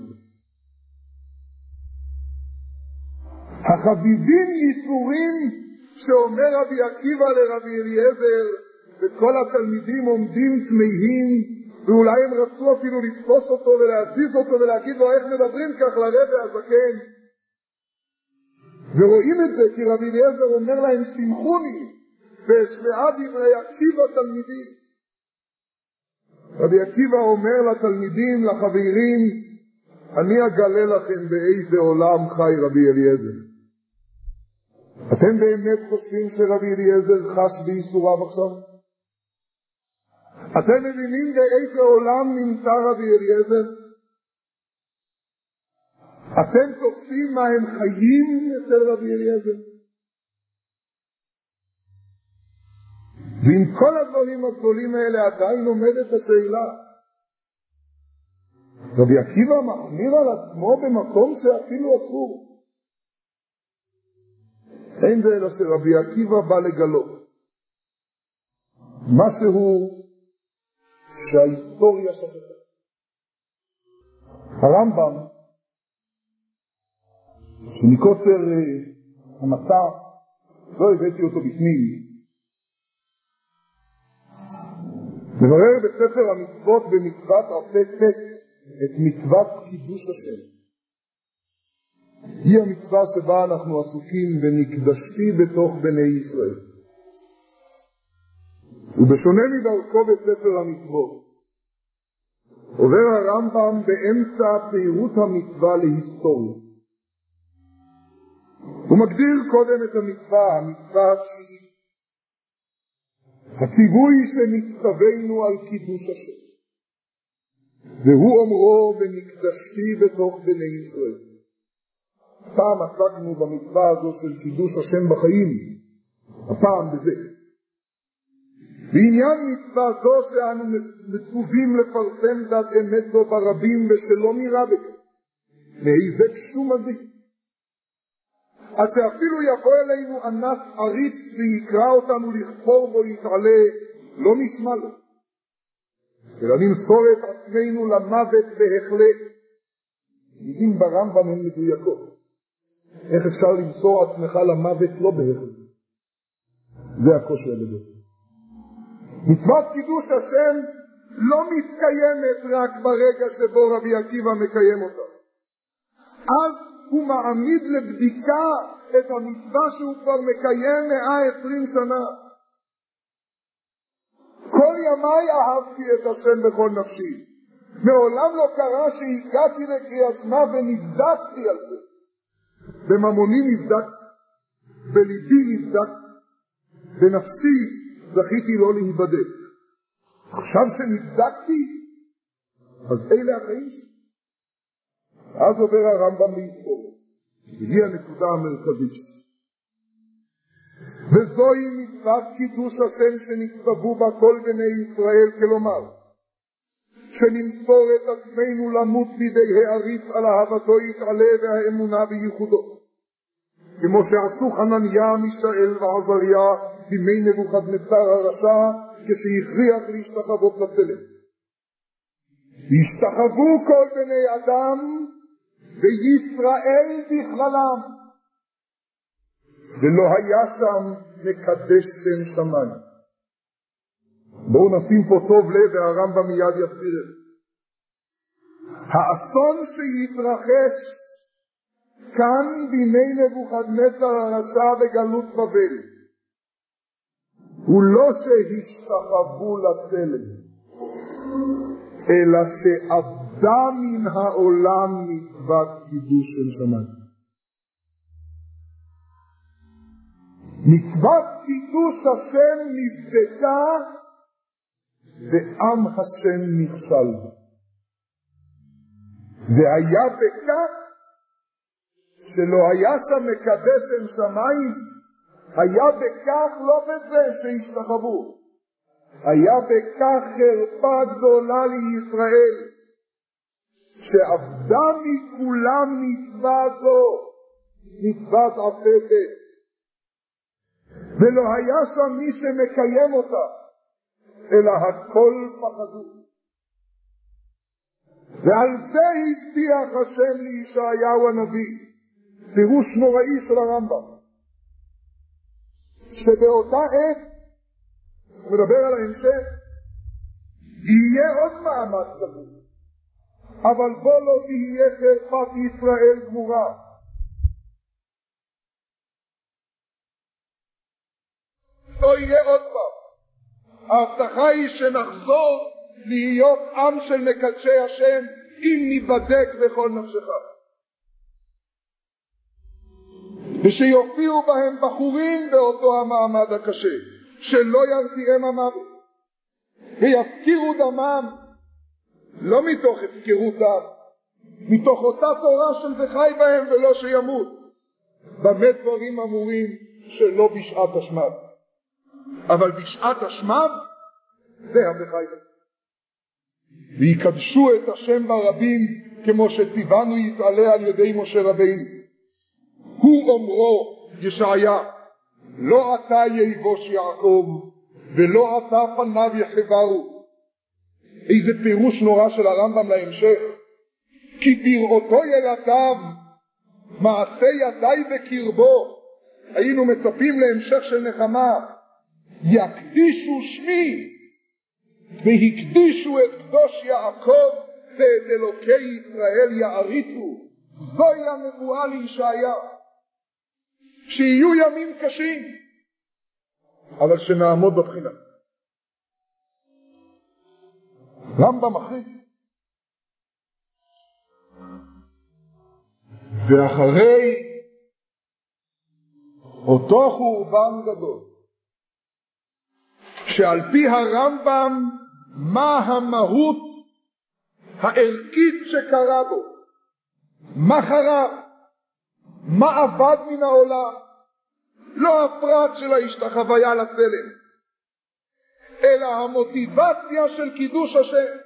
החביבים ייסורים שאומר רבי עקיבא לרבי אליעזר, וכל התלמידים עומדים תמהים, ואולי הם רצו אפילו לתפוס אותו ולהזיז אותו ולהגיד לו איך מדברים כך לרבי הזקן. ורואים את זה כי רבי אליעזר אומר להם שמחוני והשמעה דברי עקיבא תלמידים. רבי עקיבא אומר לתלמידים, לחברים, אני אגלה לכם באיזה עולם חי רבי אליעזר. אתם באמת חושבים שרבי אליעזר חש בייסוריו עכשיו? אתם מבינים באיזה עולם נמצא רבי אליעזר? אתם תופסים מה הם חיים אצל רבי אליעזר? ועם כל הדברים הגדולים האלה עדיין עומדת השאלה. רבי עקיבא מחמיר על עצמו במקום שאפילו אסור. אין זה אלא שרבי עקיבא בא לגלות משהו שההיסטוריה שכחה. הרמב"ם, שמקוצר המצע לא הבאתי אותו בפנים, מברר בספר המצוות במצוות עשה ט' את מצוות קידוש השם. היא המצווה שבה אנחנו עסוקים ונקדשתי בתוך בני ישראל. ובשונה מדרכו בספר המצוות, עובר הרמב"ם באמצע פירוט המצווה להיסטוריה. הוא מגדיר קודם את המצווה, המצווה התשיעית, הציווי שנצטווינו על קידוש השם. והוא אומרו ונקדשתי בתוך בני ישראל. פעם עסקנו במצווה הזו של קידוש השם בחיים, הפעם בזה. בעניין מצווה זו שאנו מצווים לפרסם דת אמת זו ברבים ושלא נראה בכך, להיזק שום מזיק. עד שאפילו יבוא אלינו אנס עריץ ויקרא אותנו לכפור בו יתעלה, לא נשמע לו. אלא נמסור את עצמנו למוות בהחלט. מילים ברמב"ם הן מדויקות. איך אפשר למסור עצמך למוות לא בהחלט? זה הקושי הגדול. מצוות קידוש השם לא מתקיימת רק ברגע שבו רבי עקיבא מקיים אותה. אז הוא מעמיד לבדיקה את המצווה שהוא כבר מקיים 120 שנה. כל ימיי אהבתי את השם בכל נפשי. מעולם לא קרה שהגעתי לקריאת שמע ונבדקתי על זה. בממוני נבדקתי, בליבי נבדקתי, בנפשי זכיתי לא להיבדק. עכשיו שנבדקתי, אז אלה החיים. אז עובר הרמב"ם להיסטוריה. והיא הנקודה המרכזית. וזוהי מצוות קידוש השם שנצטוו בה כל בני ישראל, כלומר, שנמסור את עצמנו למות בידי העריץ על אהבתו יתעלה והאמונה בייחודו. כמו שעשו חנניה, מישאל ועזריה בימי נבוכדנצר הרשע, כשהכריח להשתחוות לצלם. השתחוו כל בני אדם וישראל בכללם, ולא היה שם מקדש שם שמיים. בואו נשים פה טוב לב והרמב"ם מיד יסביר את זה. האסון שהתרחש כאן בימי נבוכדנצר הרשע בגלות בבל הוא לא שהשתחוו לצלם, אלא שאבדה מן העולם מצוות קידוש שם שמיים. מצוות קידוש השם נבדקה ועם השם נכשל. והיה בכך שלא היה שם מקדש שם שמיים, היה בכך לא בזה שהשתחוו, היה בכך חרפה גדולה לישראל, שעבדה מכולם מצווה זו, מצוות עשה ט', ולא היה שם מי שמקיים אותה, אלא הכל פחדו. ועל זה הבטיח השם לישעיהו הנביא, פירוש נוראי של הרמב"ם, שבאותה עת, הוא מדבר על ההמשך, יהיה עוד מעמד כזה, אבל בו לא תהיה חרפת ישראל גמורה. לא יהיה עוד פעם. ההבטחה היא שנחזור להיות עם של מקדשי השם אם ניבדק בכל נפשך. ושיופיעו בהם בחורים באותו המעמד הקשה, שלא ירתיעם המוות, ויפקירו דמם, לא מתוך הפקרותם, מתוך אותה תורה של וחי בהם ולא שימות. במה דברים אמורים? שלא בשעת השמד, אבל בשעת השמד זה הוחי בהם. ויקדשו את השם ברבים כמו שציוונו יתעלה על ידי משה רבינו. הוא אומרו ישעיה, לא אתה יבוש יעקב ולא אתה פניו יחברו. איזה פירוש נורא של הרמב"ם להמשך. כי בראותו ילדיו מעשה ידי בקרבו. היינו מצפים להמשך של נחמה, יקדישו שמי והקדישו את קדוש יעקב ואת אלוקי ישראל יעריצו. זוהי הנבואה לישעיה, שיהיו ימים קשים אבל שנעמוד בבחינה. רמב"ם מכריז, ואחרי אותו חורבן גדול, שעל פי הרמב"ם מה המהות הערכית שקרה בו, מה חרב, מה אבד מן העולם, לא הפרט של ההשתחוויה לצלם, אלא המוטיבציה של קידוש השם,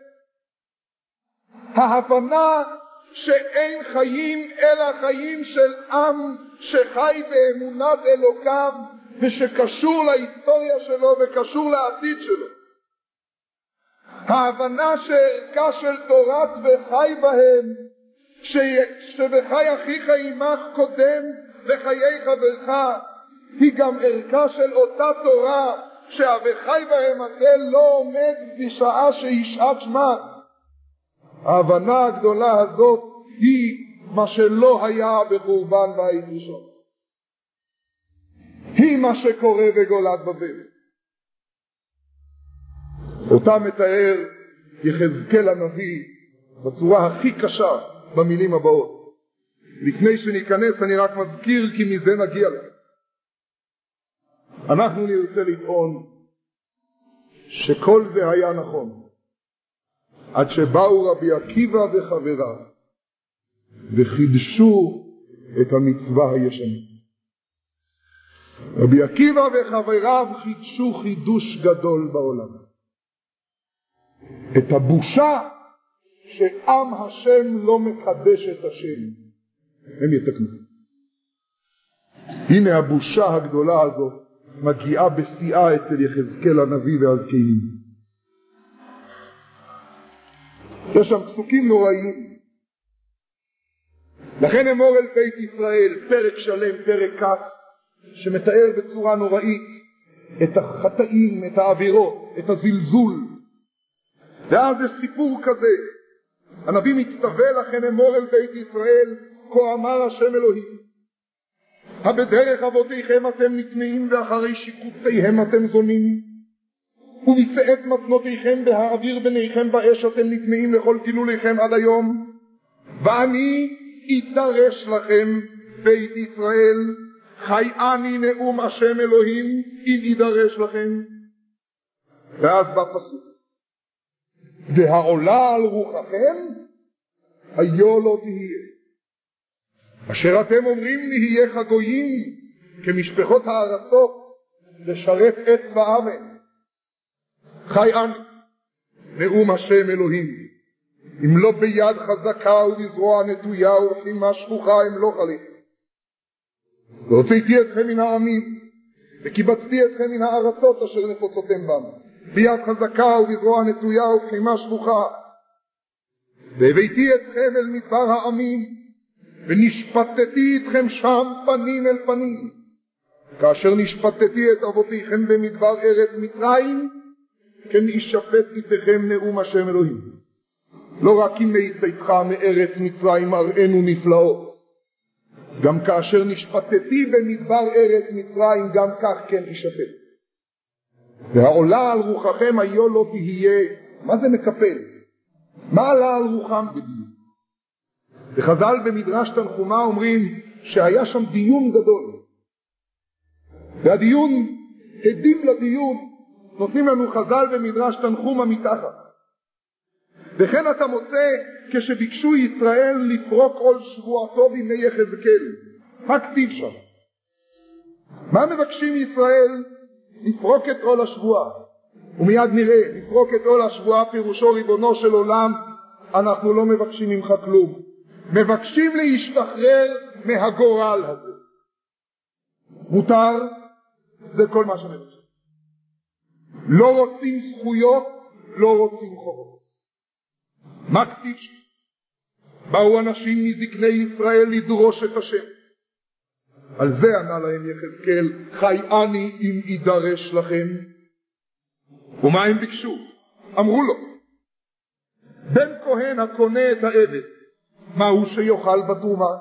ההבנה שאין חיים אלא חיים של עם שחי באמונת אלוקיו ושקשור להיסטוריה שלו וקשור לעתיד שלו, ההבנה שערכה של תורת וחי בהם, שבחי אחיך עמך קודם וחיי חברך, היא גם ערכה של אותה תורה שה"וחי בהם" הזה לא עומד בשעה שהיא שעת שמד. ההבנה הגדולה הזאת היא מה שלא היה בחורבן בית ראשון, היא מה שקורה בגולת בבל. אותה מתאר יחזקאל הנביא בצורה הכי קשה במילים הבאות. לפני שניכנס אני רק מזכיר כי מזה נגיע לה. אנחנו נרצה לטעון שכל זה היה נכון עד שבאו רבי עקיבא וחבריו וחידשו את המצווה הישנה. רבי עקיבא וחבריו חידשו חידוש גדול בעולם, את הבושה שעם השם לא מקדש את השם, הם יתקנו. הנה הבושה הגדולה הזאת מגיעה בשיאה אצל יחזקאל הנביא והזקנים. יש שם פסוקים נוראים. לכן אמור אל בית ישראל, פרק שלם, פרק כ', שמתאר בצורה נוראית את החטאים, את העבירות, את הזלזול. ואז יש סיפור כזה, הנביא מצטווה, לכן אמור אל בית ישראל, כה אמר השם אלוהים, הבדרך אבותיכם אתם נטמעים ואחרי שיקוציהם אתם זונים, ובצאת מתנותיכם בהאוויר ביניכם באש אתם נטמעים לכל גילוליכם עד היום, ואני אדרש לכם בית ישראל, חי אני נאום השם אלוהים אם ידרש לכם. ואז בפסוק, והעולה על רוחכם היו לא תהיה, אשר אתם אומרים נהיה כגויים כמשפחות הארצות לשרת עץ ואבן. חי אני נאום השם אלוהים, אם לא ביד חזקה ובזרוע נטויה ובחימה שכוחה אם לא חליך. והוצאתי אתכם מן העמים וקיבצתי אתכם מן הארצות אשר נפוצותם בם, ביד חזקה ובזרוע נטויה ובחימה שכוחה. והבאתי אתכם אל מדבר העמים ונשפטתי אתכם שם פנים אל פנים, כאשר נשפטתי את אבותיכם במדבר ארץ מצרים, כן ישפט איתכם נאום השם אלוהים. לא רק אם יצאתך מארץ מצרים אראנו נפלאות, גם כאשר נשפטתי במדבר ארץ מצרים, גם כך כן ישפט. והעולה על רוחכם היו לא תהיה. מה זה מקפל? מה עלה על רוחם בדיוק? וחז"ל במדרש תנחומה אומרים שהיה שם דיון גדול, והדיון, עדים לדיון נותנים לנו חז"ל במדרש תנחומה מתחת. וכן אתה מוצא כשביקשו ישראל לפרוק עול שבועתו בימי יחזקאל. מה כתיב שם? מה מבקשים ישראל? לפרוק את עול השבועה. ומיד נראה, לפרוק את עול השבועה פירושו ריבונו של עולם, אנחנו לא מבקשים ממך כלום, מבקשים להשתחרר מהגורל הזה. מותר, זה כל מה שמבקשים. לא רוצים זכויות, לא רוצים חובות. מה כתיב? באו אנשים מזקני ישראל לדרוש את השם. על זה ענה להם יחזקאל, חי אני אם יידרש לכם. ומה הם ביקשו? אמרו לו, בן כהן הקונה את העבד, מה הוא שיוכל בתרומה?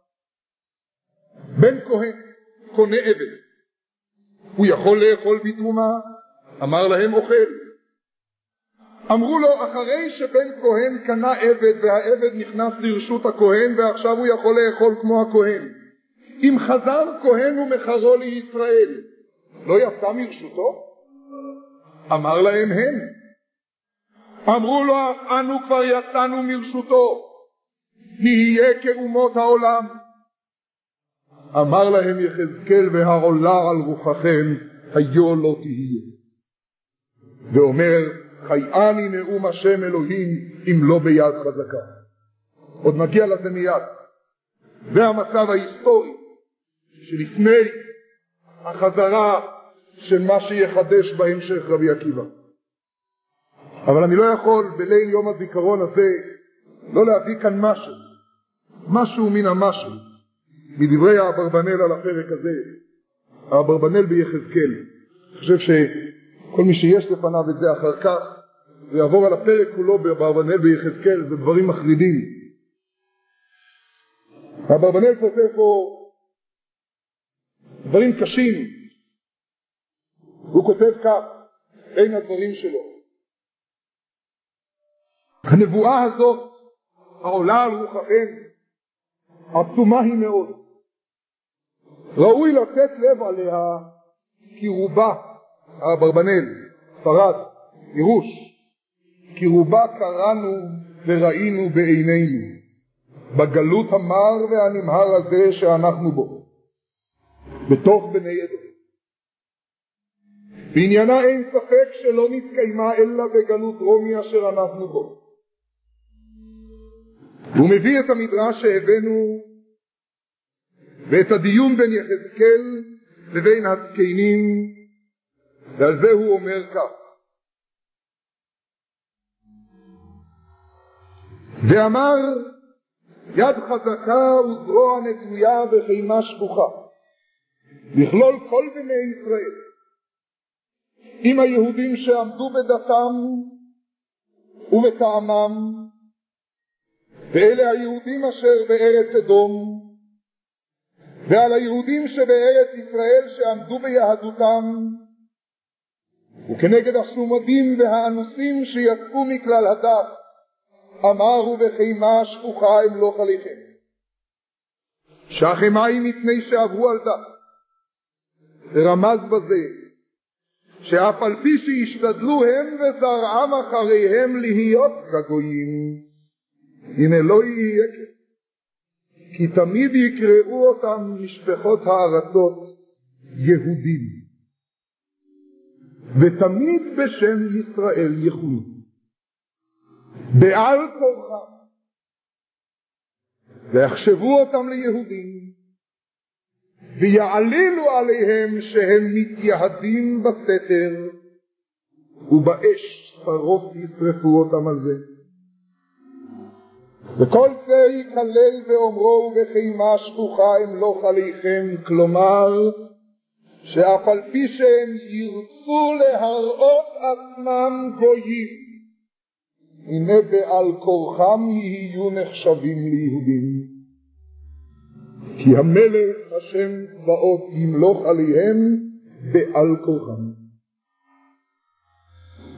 בן כהן קונה עבד, הוא יכול לאכול בתרומה? אמר להם אוכל. אמרו לו, אחרי שבן כהן קנה עבד והעבד נכנס לרשות הכהן ועכשיו הוא יכול לאכול כמו הכהן, אם חזר כהן ומחרו לישראל, לא יצא מרשותו? אמר להם הם. אמרו לו, אנו כבר יצאנו מרשותו, נהיה כאומות העולם. אמר להם יחזקאל, והעולה על רוחכם היו לא תהיה. ואומר, חייאני נאום השם אלוהים אם לא ביד חזקה. עוד נגיע לזה מיד. זה המצב ההיסטורי שלפני החזרה של מה שיחדש בהמשך רבי עקיבא. אבל אני לא יכול בליל יום הזיכרון הזה לא להביא כאן משהו מן המשהו מדברי האברבנאל על הפרק הזה. האברבנאל ביחזקאל, אני חושב שכל מי שיש לפניו את זה אחר כך ויעבור על הפרק כולו באברבנאל ביחזקאל, זה דברים מחרידים. האברבנאל כותב פה דברים קשים. הוא כותב כך בין הדברים שלו, הנבואה הזאת העולה על רוחכם עצומה היא מאוד, ראוי לתת לב עליה, כי רובה, האברבנאל ספרד פירוש, כי רובה קראנו וראינו בעינינו בגלות המר והנמהר הזה שאנחנו בו בתוך בני אדום. בעניינה אין ספק שלא נתקיימה אלא בגלות רומי אשר אנחנו בו. הוא מביא את המדרש שהבאנו ואת הדיון בין יחזקאל לבין הזקנים, ועל זה הוא אומר כך: ואמר יד חזקה וזרוע נטויה וחימה שפוכה לכלול כל בני ישראל, עם היהודים שעמדו בדתם ובטעמם, ואלה היהודים אשר בארץ אדום, ועל היהודים שבארץ ישראל שעמדו ביהדותם, וכנגד השומדים והאנוסים שיצאו מכלל הדת, אמרו בחימה שפוכה אמלוך עליכם. שהחימה היא מפני שעברו על דת, ורמז בזה שאף על פי שהשתדלו הם וזרעם אחריהם להיות כגויים, הנה לא יהיה כן, כי תמיד יקראו אותם משפחות הארצות יהודים, ותמיד בשם ישראל יכולו בעל כורחם, ויחשבו אותם ליהודים ויעלילו עליהם שהם מתייהדים בסתר, ובאש שרוף ישרפו אותם על זה. וכל זה יקלל ואומרו בחימה שפוכה אמלוך עליכם, כלומר שאף על פי שהם ירצו להראות עצמם גויים, הנה בעל כורחם יהיו נחשבים ליהודים, כי המלך השם צבאות ימלוך עליהם בעל כורחם.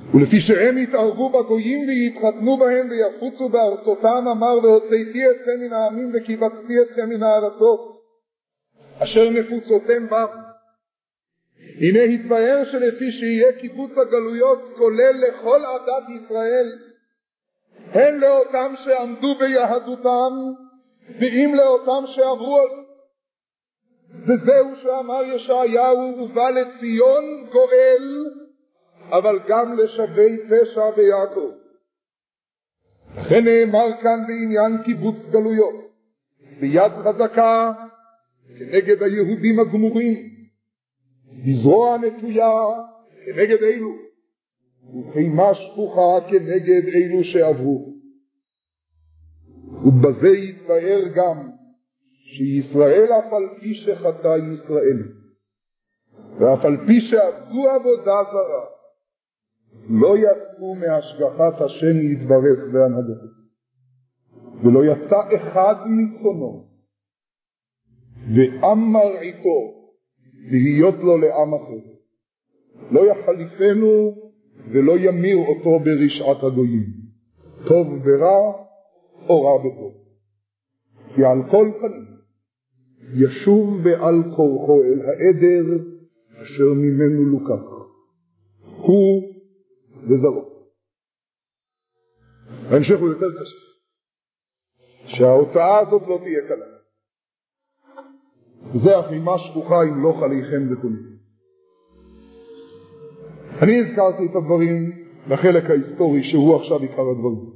ולפי שהם יתערבו בגויים ויתחתנו בהם ויפוצו בארצותם, אמר והוצאתי אתכם מן העמים וקיבצתי אתכם מן הארצות אשר נפוצותם בם. הנה התבהר שלפי שיהיה קיבוץ הגלויות כולל לכל עדת ישראל, הן לאותם שעמדו ביהדותם ואם לאותם שעברו על וזהו שאמר ישעיהו, ובא לציון גואל, אבל גם לשבי פשע ביעקב. לכן נאמר כאן בעניין קיבוץ גלויות, ביד חזקה כנגד היהודים הגמורים, בזרוע נטויה כנגד אלו, ובחימה שפוכה כנגד אלו שעברו. ובזה יתבהר גם שישראל אף על פי שחטא ישראל, ואף על פי שעבדו עבודה זרה, לא יצאו מהשגחת השם יתברך והנהגתו, ולא יצא אחד מצונו ועם מרעיתו להיות לו לעם אחר, לא יחליפנו ולא ימיר אותו ברשעת הגויים, טוב ברע או רע בטוב. כי על כל פנים ישוב בעל כורחו אל העדר אשר ממנו לוקח, הוא וזרו. ההמשך הוא יותר קשה, שההוצאה הזאת לא תהיה קלה. וזה החימה שפוכה אם לא חליכם ותולים. אני הזכרתי את הדברים לחלק ההיסטורי שהוא עכשיו עיקר הדברים.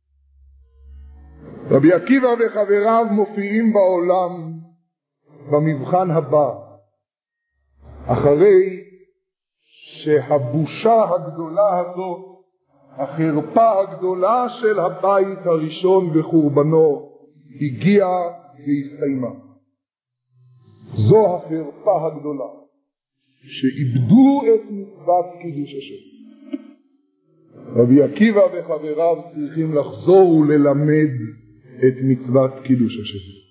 רבי עקיבא וחבריו מופיעים בעולם במבחן הבא, אחרי שהבושה הגדולה הזאת, החרפה הגדולה של הבית הראשון וחורבנו הגיעה והסתיימה. זו החרפה הגדולה, שאיבדו את מצוות קידוש השם. רבי עקיבא וחבריו צריכים לחזור וללמד את מצוות קידוש השם.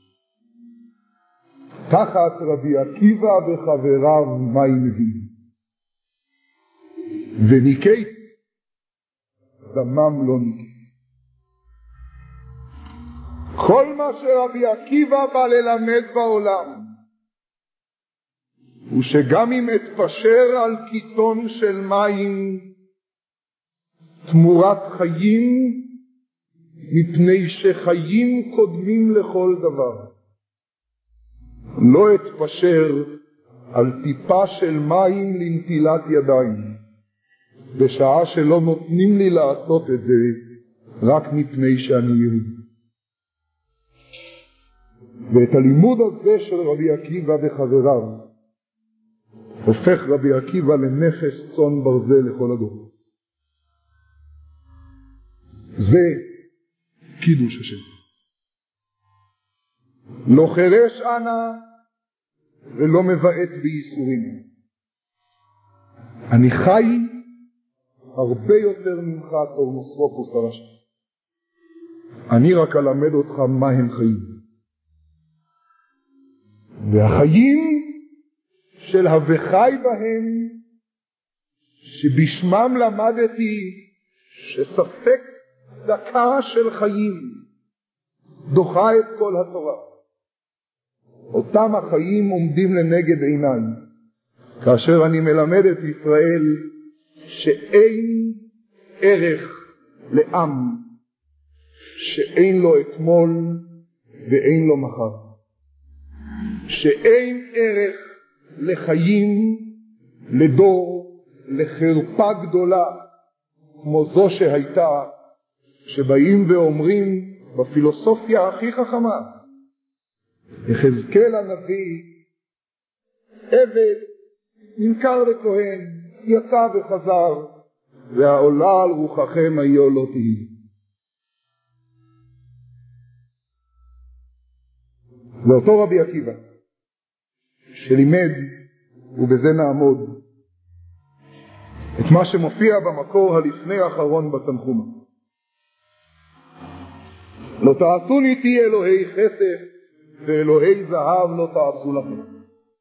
תחת רבי עקיבא וחבריו מה הם מבינים? וניקי דמם לא ניקי. כל מה שרבי עקיבא בא ללמד בעולם הוא שגם אם אתפשר על קיטון של מים תמורת חיים, מפני שחיים קודמים לכל דבר, לא אתפשר על טיפה של מים לנטילת ידיים, בשעה שלא נותנים לי לעשות את זה רק מפני שאני יהודי. ואת הלימוד הזה של רבי עקיבא וחבריו הופך רבי עקיבא לנכס צאן ברזל לכל הדורות. זה קידוש השם. לא חרש אנא ולא מבעט בייסורים. אני חי הרבה יותר ממך קורנוסרופוס הרשע. אני רק אלמד אותך מה הם חיים. והחיים של הווחי בהם, שבשמם למדתי שספק דקה של חיים דוחה את כל התורה. אותם החיים עומדים לנגד עיניי כאשר אני מלמד את ישראל שאין ערך לעם שאין לו אתמול ואין לו מחר, שאין ערך לחיים, לדור, לחרפה גדולה כמו זו שהייתה, שבאים ואומרים בפילוסופיה הכי חכמה, יחזקאל הנביא עבד נמכר לכהן, יצא וחזר, והעולה על רוחכם היו לא תהי. ואותו רבי עקיבא שלימד, ובזה נעמוד, את מה שמופיע במקור הלפני האחרון בתנחומה. לא תעשוני תהי אלוהי חסד ואלוהי זהב לא תעשו לכם.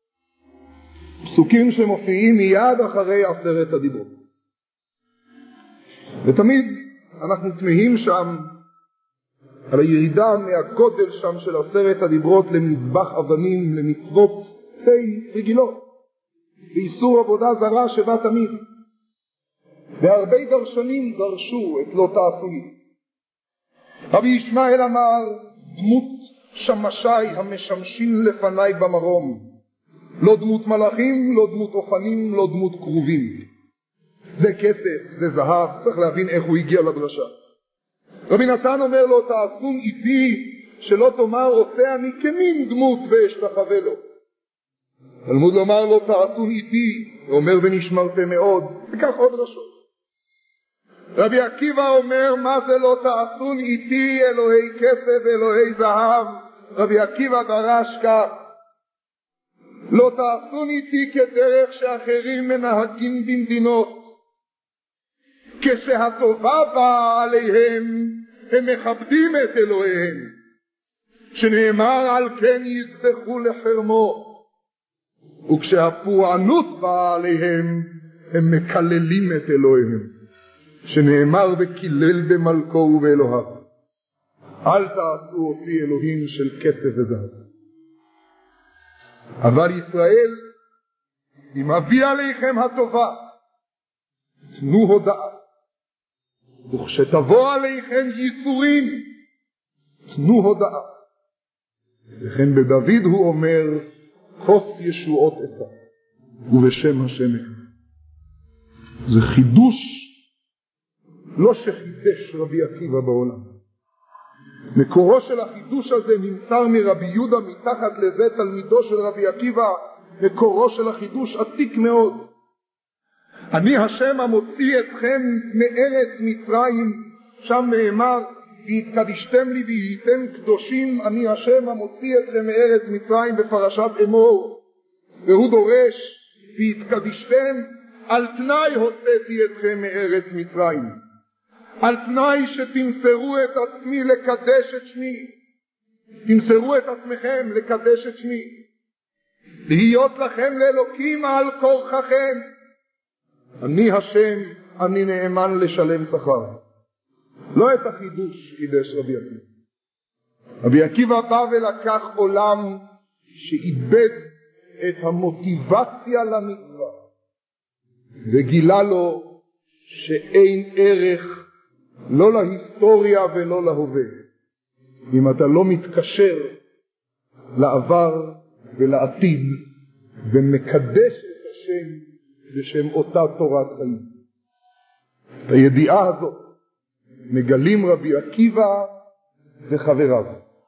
פסוקים שמופיעים מיד אחרי 10 הדיברות. ותמיד אנחנו תמהים שם על הירידה מהגודל שם של 10 הדיברות למטבח אבנים, למצוות רגילות, ואיסור עבודה זרה שבא תמיד. והרבה דרשנים דרשו את לא תעשו לי. רבי ישמעאל אמר, דמות שמשי המשמשים לפניי במרום, לא דמות מלאכים, לא דמות אופנים, לא דמות קרובים. זה כסף, זה זהב, צריך להבין איך הוא הגיע לדרשה. רבי נתן אומר לו, תעשון איתי, שלא תאמר עושה אני כמין דמות ואשתחווה לו. תלמוד לומר לו, תעשון איתי, אומר ונשמרתם מאוד, וכך עוד דרשות. רבי עקיבא אומר, מה זה לא תעשון איתי, אלוהי כסף ואלוהי זהב? רבי עקיבא דרש כך, לא תעשון איתי כדרך שאחרים מנהגים במדינות, כשהטובה באה עליהם הם מכבדים את אלוהיהם, שנאמר על כן יזבחו לחרמו, וכשהפורענות באה עליהם הם מקללים את אלוהיהם, שנאמר וקילל במלכו ובאלוהיו. אל תעשו אותי אלוהים של כסף וזהב. אבל ישראל, אם אביא עליכם הטובה, תנו הודעה, וכשתבוא עליכם ייסורים, תנו הודעה. וכן בדוד הוא אומר, כוס ישועות אשא, ובשם השם יקרא. זה חידוש לא שחידש רבי עקיבא בעולם. מקורו של החידוש הזה נמסר מרבי יהודה, מתחת לזה תלמידו של רבי עקיבא. מקורו של החידוש עתיק מאוד. אני השם המוציא אתכם מארץ מצרים, שם נאמר, והתקדישתם לי והייתם קדושים, אני השם המוציא אתכם מארץ מצרים בפרשת אמור. והוא דורש, והתקדישתם, על תנאי הוצאתי אתכם מארץ מצרים, על תנאי שתמסרו את עצמי לקדש את שמי, תמסרו את עצמכם לקדש את שמי, להיות לכם לאלוקים על כורחכם. אני השם, אני נאמן לשלם שכר. לא את החידוש חידש רבי עקיבא. רבי עקיבא בא ולקח עולם שאיבד את המוטיבציה למצווה, וגילה לו שאין ערך לא להיסטוריה ולא להווה אם אתה לא מתקשר לעבר ולעתיד ומקדש את השם בשם אותה תורת חיים. את הידיעה הזאת מגלים רבי עקיבא וחבריו.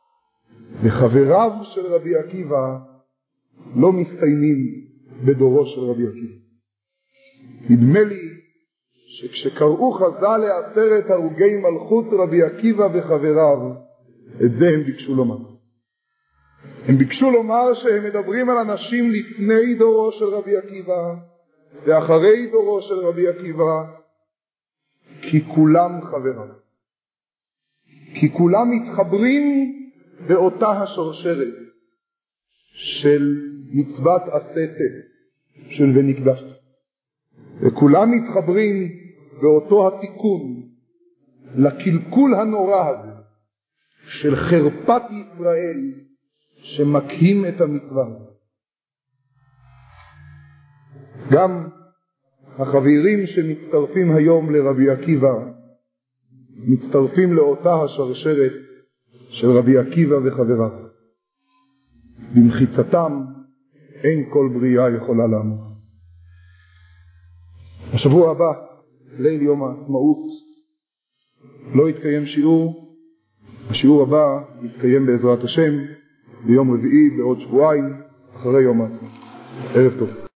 וחבריו של רבי עקיבא לא מסתיימים בדורו של רבי עקיבא. נדמה לי שכשקראו חז"ל ל10 הרוגי מלכות רבי עקיבא וחבריו, את זה הם ביקשו לומר. הם ביקשו לומר שהם מדברים על אנשים לפני דורו של רבי עקיבא ואחרי דורו של רבי עקיבא, כי כולם חבריו, כי כולם מתחברים באותה השרשרת של מצוות עשתה של ונקדשת, וכולם מתחברים באותו התיקון לקלקול הנורא הזה של חרפת ישראל שמקהים את המצווה. גם החברים שמצטרפים היום לרבי עקיבא מצטרפים לאותה השרשרת של רבי עקיבא וחבריו. במחיצתם אין כל בריאה יכולה לעמוד. השבוע הבא, ליל יום העצמאות, לא יתקיים שיעור. השיעור הבא יתקיים בעזרת השם ביום רביעי בעוד שבועיים אחרי יום העצמאות. ערב טוב.